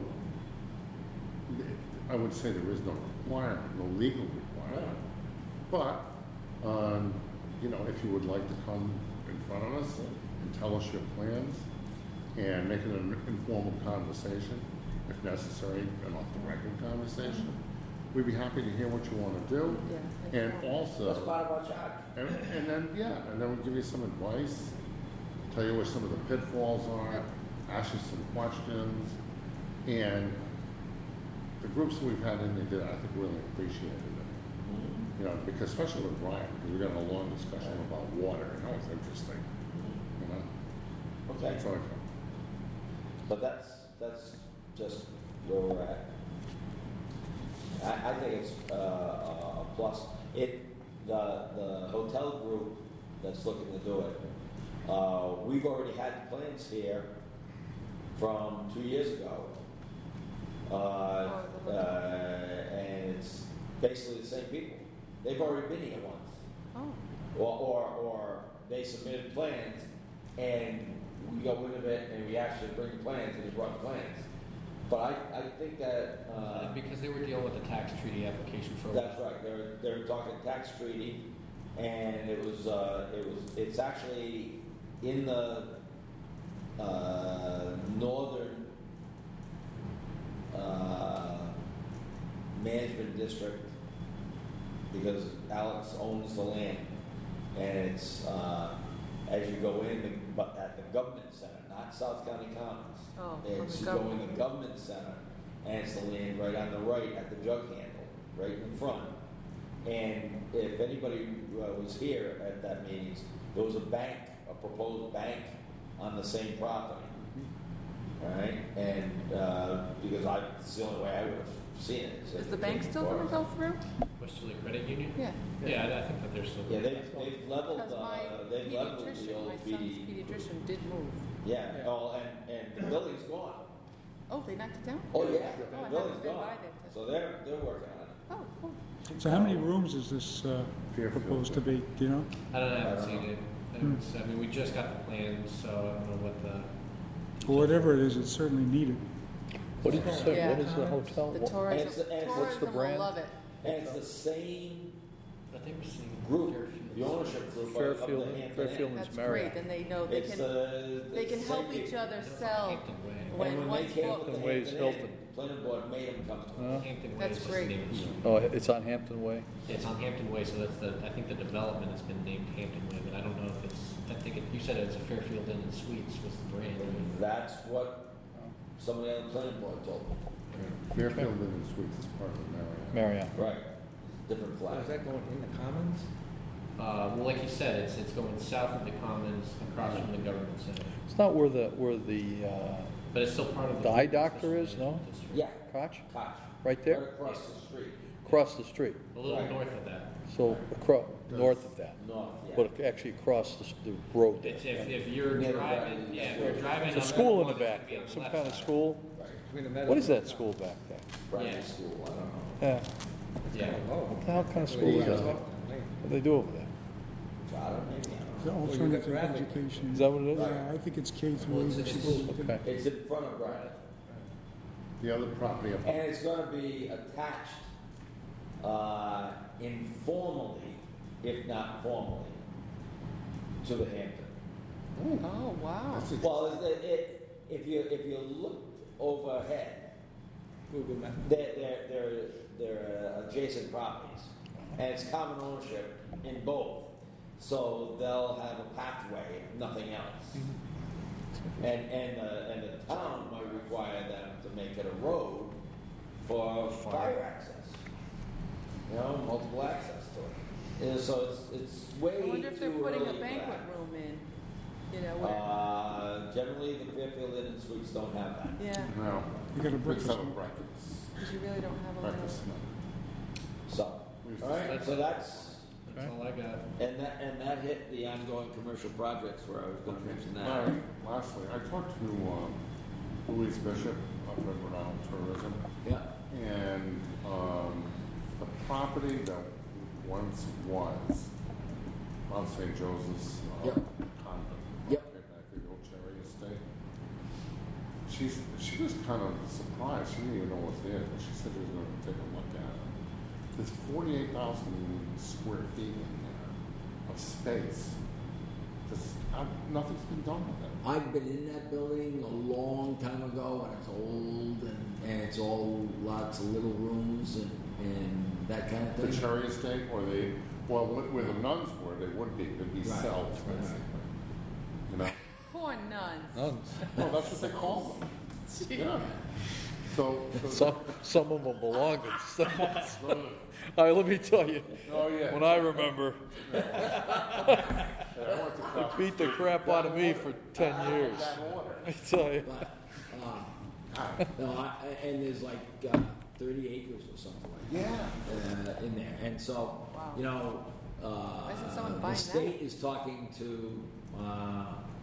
I would say there is no requirement, no legal requirement. But, um, you know, if you would like to come in front of us and tell us your plans and make it an informal conversation, if necessary, an off-the-record conversation, we'd be happy to hear what you want to do. Yeah. And That's also, part of our charge. and, and then, yeah, and then we'll give you some advice, tell you where some of the pitfalls are, ask you some questions, and the groups we've had in there did, I think, really appreciated it. You know, because especially with Brian, because we got a long discussion about water, and that was interesting, you know? Okay. That's all I But that's, that's just where we're at. I, I think it's uh, a plus. It, the, the hotel group that's looking to do it, uh, we've already had plans here from two years ago. Uh, uh, and it's basically the same people. They've already been here once. Oh, Or, or, or they submitted plans and we got wind of it and we actually bring plans and we brought plans. But I, I think that, uh, Because they were dealing with the tax treaty application for a that's while. right, they're, they're talking tax treaty and it was, uh, it was, it's actually in the, uh, northern, uh, management district because Alex owns the land. And it's, uh, as you go in, the, but at the government center, not South County Commons. Oh, from It's the you go in government. the government center, and it's the land right on the right at the jug handle, right in front. And if anybody uh, was here at that meeting, there was a bank, a proposed bank on the same property. All right, and uh, because I, it's the only way I would have seen it. if is the it bank came still before gonna us. go through? Westerly Credit Union? Yeah. Yeah, I- I think that they're still. Yeah, they've, they've leveled, Because uh, my they've leveled the pediatrician, old my B son's D. pediatrician did move. Yeah, oh, and, and the building's gone. Oh, they knocked it down? Oh, yeah, Oh, I the haven't building's been gone. by there to- So they're, they're working on it. Oh, cool. So how many rooms is this uh, Fairfield. proposed to be, do you know? I don't know, I I haven't don't seen know. it. It's- I mean, we just got the plans, so I don't know what the. Or whatever it is, it's certainly needed. What did you say, Yeah. what is the hotel? The What- tourism, it's the- and it's- What's the tourism will brand? love it. And it's the same I think we're seeing. group, Fairfield. the ownership group of- of Fairfield, the Hampton Fairfield Inn. and That's Marriott. great, and they know they It's can, the. they it's can the help same each people. other It's on sell. Hampton Way. When And when one's they came booked. with the Hampton Way's Hampton Inn, Hilton. planning board made them come to Huh? us. Hampton Way That's is just great. the name of the street. Oh, it's on Hampton Way? It's on Hampton Way, so that's the, I think the development has been named Hampton Way, but I don't know if it's, I think it, you said it's a Fairfield Inn and Suites was the brand. That's what somebody on the planning board told me. Fairfield Living Suites is part of the Marriott. Marriott. Right. Different So flag. is that going in the Commons? Uh, well, like you said, it's, it's going south of the Commons, across from the government center, It's not where the, where the, uh, but it's still part of the. The eye doctor is, no? District. Yeah, Koch? Koch. Right there? Right across the street. Across the street. A little Right. north of that. So, across, north of that. North, yeah. But actually across the, s- the road there. It's, if, if you're Near the driving, right. yeah, if you're driving. There's a on school in that the one, back it's gonna there, be some on the kind of left side. school. Right. Between the Meadows What is and that the school back there? Private Yeah. school, I don't know. Yeah, Yeah. Oh. what the hell kind of So school you is got that? left What lane. do they do over there? Charter, maybe, I don't know. The you got alternative Bradley. education. Is that what it is? Yeah, I think it's K Well, through it's- eight. or it's- something. Okay. It's in front of Bradley. The other property up, And it's gonna be attached, uh, informally, if not formally, to the Hampton. Oh, wow. that's it. Well, it, it, if you, if you look overhead, Google Maps. they're, they're, they're, they're uh, adjacent properties. And it's common ownership in both. So they'll have a pathway, if nothing else. And, and, uh, and the town might require them to make it a road for fire access. You know, multiple access to it. And so it's, it's way I too wonder if they're putting early a for banquet that. room in, you know, where, Uh, generally, the Fairfield Inn and Suites don't have that. yeah, No. You got a We breakfast sell a room. breakfast, because you really don't have a breakfast. little. So, all right, That's so it. that's, That's all I got. and that, and that hit the ongoing commercial projects where I was gonna mention that. All right, lastly, I talked to, um, Louise Bishop up at Rhode Island Tourism, Yeah, and, um, the property that once was on Saint Joseph's, uh, Yep. convent. Yep. Okay, back at the old Cherry Estate. She's, she was kind of surprised, she didn't even know what was there, but she said she was gonna take a look at it. There's forty-eight thousand square feet in there of space. Just, uh, nothing's been done with it. I've been in that building a long time ago, and it's old, and, and it's all lots of little rooms and, and that kind of The thing. Cherry Estate, or the, well, wh- where the nuns were, they would be, they'd be Right. cells, Right. basically. You know? Poor nuns. Nuns. No, that's what they call them. Yeah. So, so, Some, some of them belong to some. so the- All right, let me tell you, oh, yeah. when I remember, Yeah, I went to they college. beat the crap out of me for ten years. That order. I tell you. But, uh, no, I, and there's like uh, thirty acres or something like that. Yeah. uh, in there. And so, Wow. you know, uh, Why isn't someone the buying state that? is talking to, uh,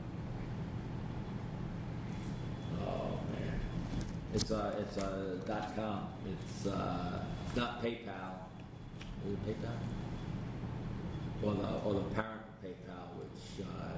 oh man, it's a, it's a dot com. It's, uh, it's not PayPal. Is it PayPal? Or the, or the parent of PayPal, which, uh,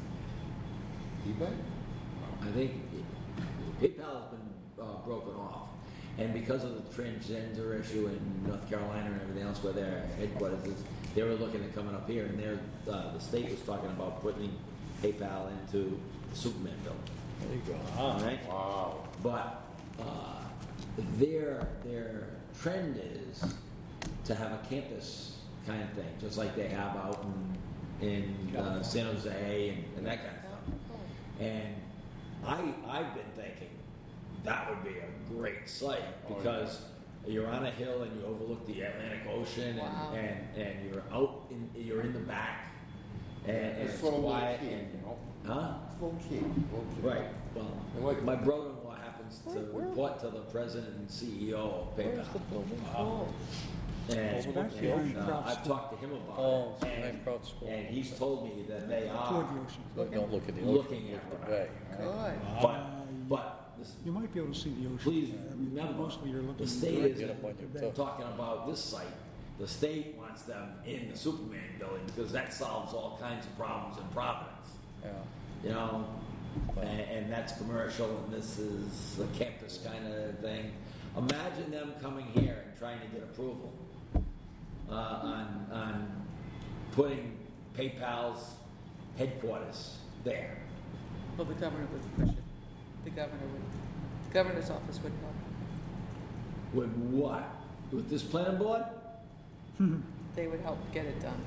is, eBay? I think it- PayPal has been uh, broken off, and because of the transgender issue in North Carolina and everything else, where their headquarters is, they were looking at coming up here, and they're, uh, the state was talking about putting PayPal into the Superman bill. There you go. All right, Wow. but uh, their their trend is to have a campus kind of thing, just like they have out in in uh, San Jose and, and that kind of stuff. And I, I've been thinking that would be a great site Oh, because you're on a hill and you overlook the Atlantic Ocean Wow. and, and, and you're out in, you're in the back and, and It's it's for a little quiet kid, and, you know? huh? It's low key, low key. Right. Well, I like my it. brother-in-law happens to Where- where- report to the president and C E O of Where's the PayPal. building? Uh, and Overlooks the and, ocean. uh, I've talked to him about Oh, it, and, Behind Proud School. and he's told me that they Toward are the ocean. But don't look at the ocean, looking look at at the it. bay. right? Good. But, but this, You might be able to see the ocean. please I mean, remember, mostly you're looking the state directly Get isn't up on your at the toe. bay. talking about this site. The state wants them in the Superman building because that solves all kinds of problems in Providence. Yeah. You know, and, and that's commercial, and this is a campus kind of thing. Imagine them coming here and trying to get approval uh, on on putting PayPal's headquarters there. Well, the governor would push it. The governor would, the governor's office would help. With what? With this planning board? They would help get it done.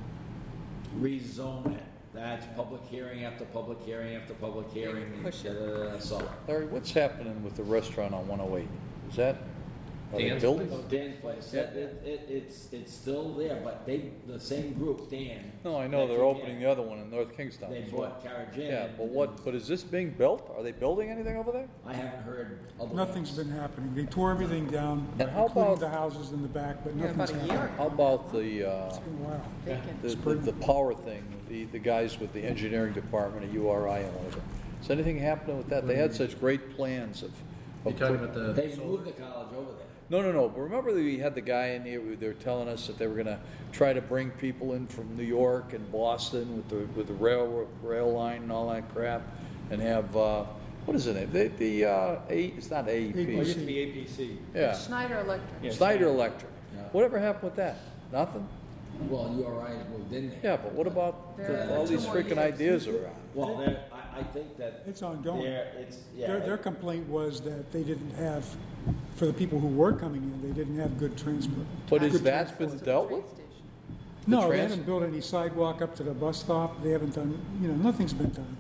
Rezone it. That's public hearing after public hearing after public hearing. and Push it. da-da-da-da. So, Larry, what's happening with the restaurant on one oh eight? Is that, are they Dan's building? oh, Dan's place. It, it, it, it's it's still there, but they the same group, Dan. No, I know, that they're came opening in, the other one in North Kingstown They as well. bought Carriage Inn. Yeah, but what, but is this being built? Are they building anything over there? I haven't heard otherwise. Nothing's been happening. They tore everything down, And how including about- the houses in the back, but Yeah, nothing's about a happening. year. How about the, uh, It's been a while. Vacant. the, the, the power thing, the, the guys with the engineering department at U R I and whatever? Is anything happening with that? They had such great plans of. You of talking put- about the They solar? moved the college over there. No, no, no, but remember that we had the guy in here, they were telling us that they were gonna try to bring people in from New York and Boston with the, with the rail, rail line and all that crap, and have, uh, what is it, the, the, uh, A, it's not A E A P Well, it P. used to be A P C. Yeah, Schneider Electric. Yeah. Snyder Electric. Yeah. Whatever happened with that? Nothing? Well, U R I has moved in there. Yeah, but what about There- the- there all are these two more freaking years. ideas around? Well, they're- I, I think that It's ongoing. they're- it's yeah. Their, their complaint was that they didn't have, for the people who were coming in, they didn't have good transport. But is Good that transport. been To the dealt train with? station. No, they trans- haven't built any sidewalk up to the bus stop. They haven't done, you know, nothing's been done.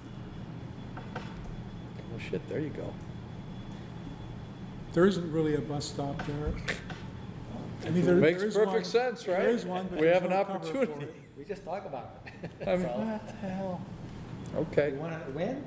Well, shit, there you go. There isn't really a bus stop there. I mean, there, Makes there is perfect one- sense, right? There is one, but We there's have an no cover for opportunity. it. We just talk about it. I mean, That's all. what the hell? Okay, You want to win?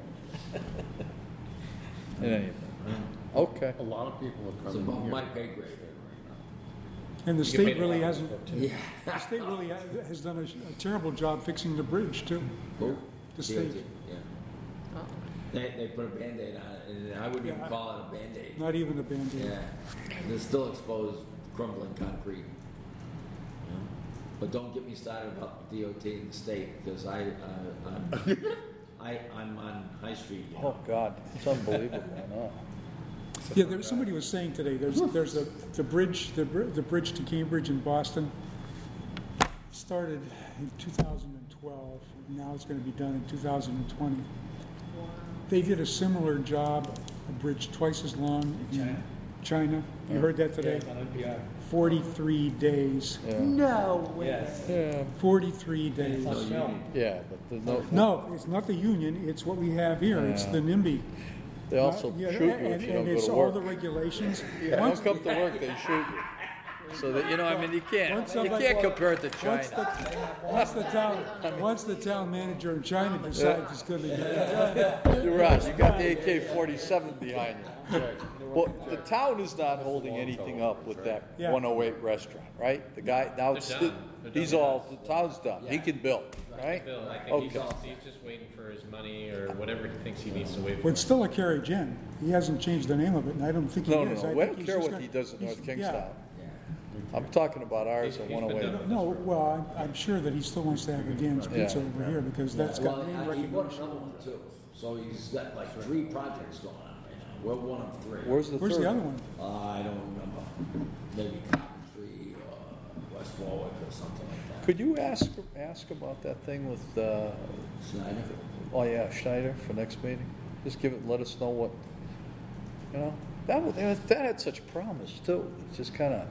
in any event. Okay. A lot of people are It's coming above here. my pay grade. And the You get paid state a really lot hasn't, for it, too. Yeah. the state really ha- has done a, a terrible job fixing the bridge too. Who? The D O T, state. Yeah. Oh. They, they put a Band-Aid on it, and I wouldn't even Yeah. call it a Band-Aid. Not even a Band-Aid. Yeah. There's still exposed crumbling concrete. Yeah. But don't get me started about D O T in the state, because I, uh, I'm, I, I'm on High Street. You Oh, know. God, it's unbelievable, I know. Yeah, there, somebody was saying today, there's, there's a, the bridge, the, br- the bridge to Cambridge in Boston started in two thousand twelve, and now it's gonna be done in two thousand twenty. Wow. They did a similar job, a bridge twice as long in China. China. You heard that Yeah, today? it's on N P R. Forty-three days. Yeah, No way. Yes. yeah, Forty-three And days. it's on film. yeah, but there's no. No, it's not the union, it's what we have here, it's Yeah. the NIMBY. They also Uh, yeah, shoot you and- if you and don't go it's to all work. the regulations. Yeah, Once- don't come to work, they shoot you. So that, you know, I mean, you can't, Once you somebody- can't compare it to Once China. the, once the town, once the town manager in China decides it's gonna get it done, You're right, you got the A K forty-seven behind you. Well, the town is not holding anything up with that Yeah. one oh eight restaurant, right? The guy, now it's, They're done. They're he's done. all, the town's done, he can build, right? Bill, I think he's Okay. just, he's just waiting for his money or whatever he thinks he needs to wait But for. it's still a Carriage Inn. He hasn't changed the name of it, and I don't think he No, no, is. no, I we think don't he's care just what gonna- he does in he's- North yeah. Kingstown. I'm talking about ours He's- at he's one been oh eight. done. No, well, I'm, I'm sure that he still wants to have a Dan's Pizza Yeah. over here, because that's Well, got name I- he bought recognition. another one too, so he's got like three projects going on right now. We're one of three. Where's the third? Where's the other one? Uh, I don't remember. Maybe Coventry or West Warwick or something like that. Could you ask, ask about that thing with, uh, Schneider? oh yeah, Schneider for next meeting? Just give it, let us know what, you know, that would, that had such promise too. It's just kinda,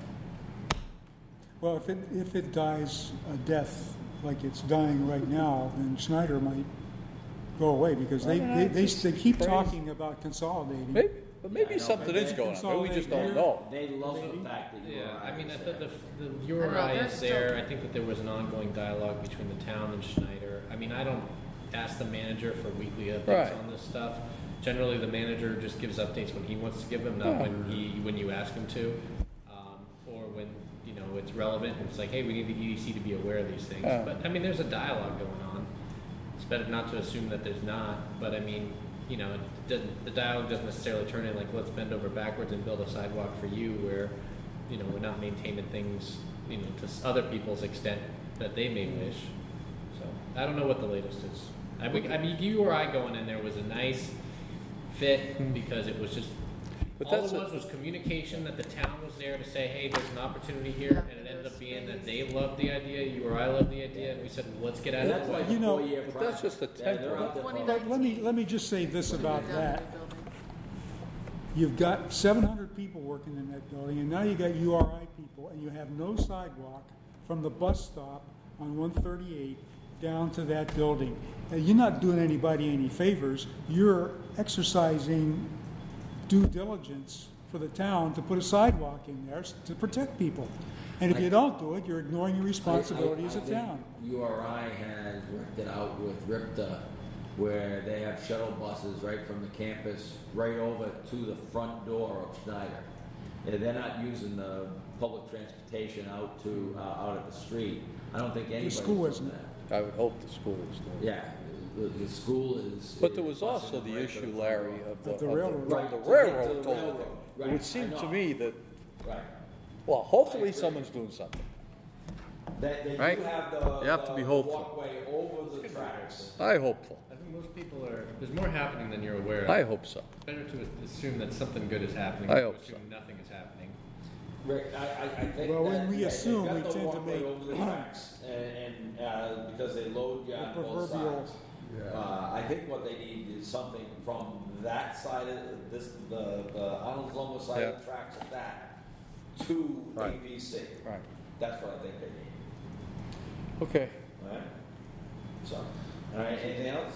Well, if it, if it dies a death like it's dying right now, then Schneider might go away, because they, I mean, they, it's they, just they keep crazy. talking about consolidating. maybe, but Yeah, I maybe know, something but is they going on, maybe we just don't consolidate know. They love the fact that you Yeah, are I mean, I is thought the, there. the U R I I know, is they're there, still- I think that there was an ongoing dialogue between the town and Schneider. I mean, I don't ask the manager for weekly updates Right. on this stuff. Generally, the manager just gives updates when he wants to give them, not Yeah. when he, when you ask him to. Um, or when, you know, it's relevant and it's like, hey, we need the E D C to be aware of these things. Yeah. But, I mean, there's a dialogue going on. It's better not to assume that there's not, but I mean, you know, it doesn't, the dialogue doesn't necessarily turn in like, let's bend over backwards and build a sidewalk for you where, you know, we're not maintaining things, you know, to s- other people's extent that they may wish. So, I don't know what the latest is. I, we- I mean, U R I going in there was a nice fit because it was just, But all it that's a- was was communication that the town was there to say, hey, there's an opportunity here, and it ended up being that they loved the idea, U R I loved the idea, and we said, well, let's get out And of that's the way. like You a know, four-year but that's project. just a Yeah, they're temporary- out there for- But let me, let me just say this about Down that. in the building. You've got seven hundred people working in that building, and now you got U R I people, and you have no sidewalk from the bus stop on one thirty-eight down to that building. Now, you're not doing anybody any favors. You're exercising due diligence for the town to put a sidewalk in there s- to protect people. And if you don't do it, you're ignoring your responsibility as a I- I think town. U R I has worked it out with RIPTA, where they have shuttle buses right from the campus right over to the front door of Schneider. And they're not using the public transportation out to, uh, out at the street. I don't think anybody's school doing isn't. that. I would hope the school is doing it. Yeah, the, the school is. But there is was busing also them the right issue, to the Larry, front of the, Of of the the, railroad. from Right, the to get to railroad the told railroad. them. It Right, would I seem to know. me that, Right. well, hopefully someone's doing something. They, they Right? do have the, You have to be the hopeful. walkway over the tracks. I hopeful. I think most people are, there's more happening than you're aware of. I hope so. Better to assume that something good is happening I than to hope so. assume nothing is happening. Rick, I, I, I think Well, that when we they- assume, they've we got the tend to walkway make- over the tracks, and, and uh, because they load you on The both proverbial- sides. Yeah. Uh, I think what they need is something from that side of this, the, the Arnold Palmer side of the tracks of that to Right. A B C. Right. That's what I think they need. Okay. All right. So, all right. Anything else?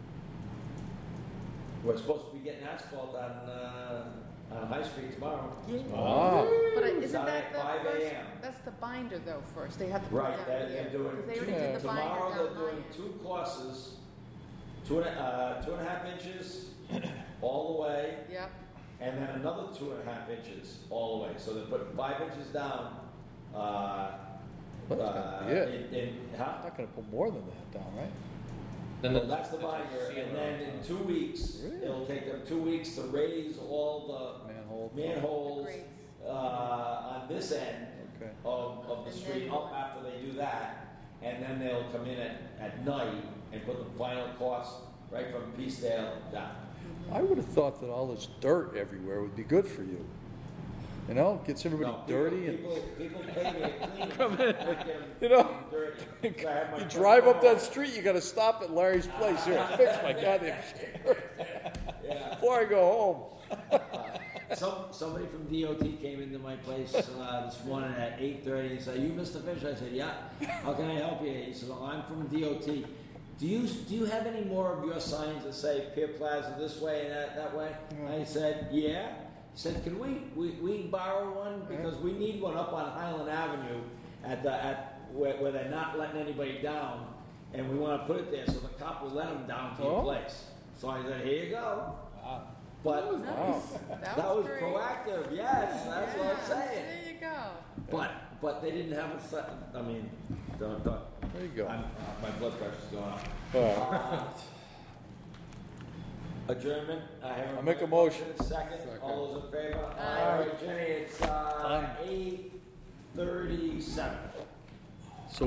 We're supposed to be getting asphalt on uh, on High Street tomorrow. Ah. But I- isn't Starting that at the five first, a.m. that's the binder though first, they have to put Right, down they're, here. they're doing, Because they two- already did the binder tomorrow down they're doing mine. two courses, two and, a- uh, two and a half inches all the way, Yep, and then another two and a half inches all the way. So they're putting five inches down, uh, That's uh, gotta be it. in, in, huh? Not gonna put more than that down, right? Then Well, the- that's the what binder, seal and then in two weeks, Really? it'll take them two weeks to raise all Manhole. the manholes, The grades. uh, on this end Okay. of, of the And street then- up after they do that, and then they'll come in at, at night and put the final cost right from Peacedale down. I would have thought that all this dirt everywhere would be good for you. You know, gets everybody No, people- dirty and, People, people pay me to clean them. Come in, not get 'em you know. dirty. So I have my you truck drive up going. that street, you gotta stop at Larry's place. Here, fix my goddamn shit. Yeah. Before I go home. Some, somebody from D O T came into my place uh, this morning at eight thirty and said, "You Mister Fish?" I said, "Yeah." "How can I help you?" He said, "Well, I'm from D O T. do you, do you have any more of your signs that say Pier Plaza this way and that, that way? I said, yeah. He said, can we, we, we borrow one? Because we need one up on Highland Avenue at the, at, where, where they're not letting anybody down. And we want to put it there so the cop will let them down to your Oh. place. So I said, here you go. Wow. But Nice. That, that was great. proactive, yes, that's what I'm Yeah, saying. There you go. But, but they didn't have a set, I mean, don't, don't, There you go. I'm, uh, my blood pressure's going up. Uh, Adjournment, I have. I'll make a motion. Second, all those in favor? Aye. All right, Jenny, it's, uh, eight thirty-seven.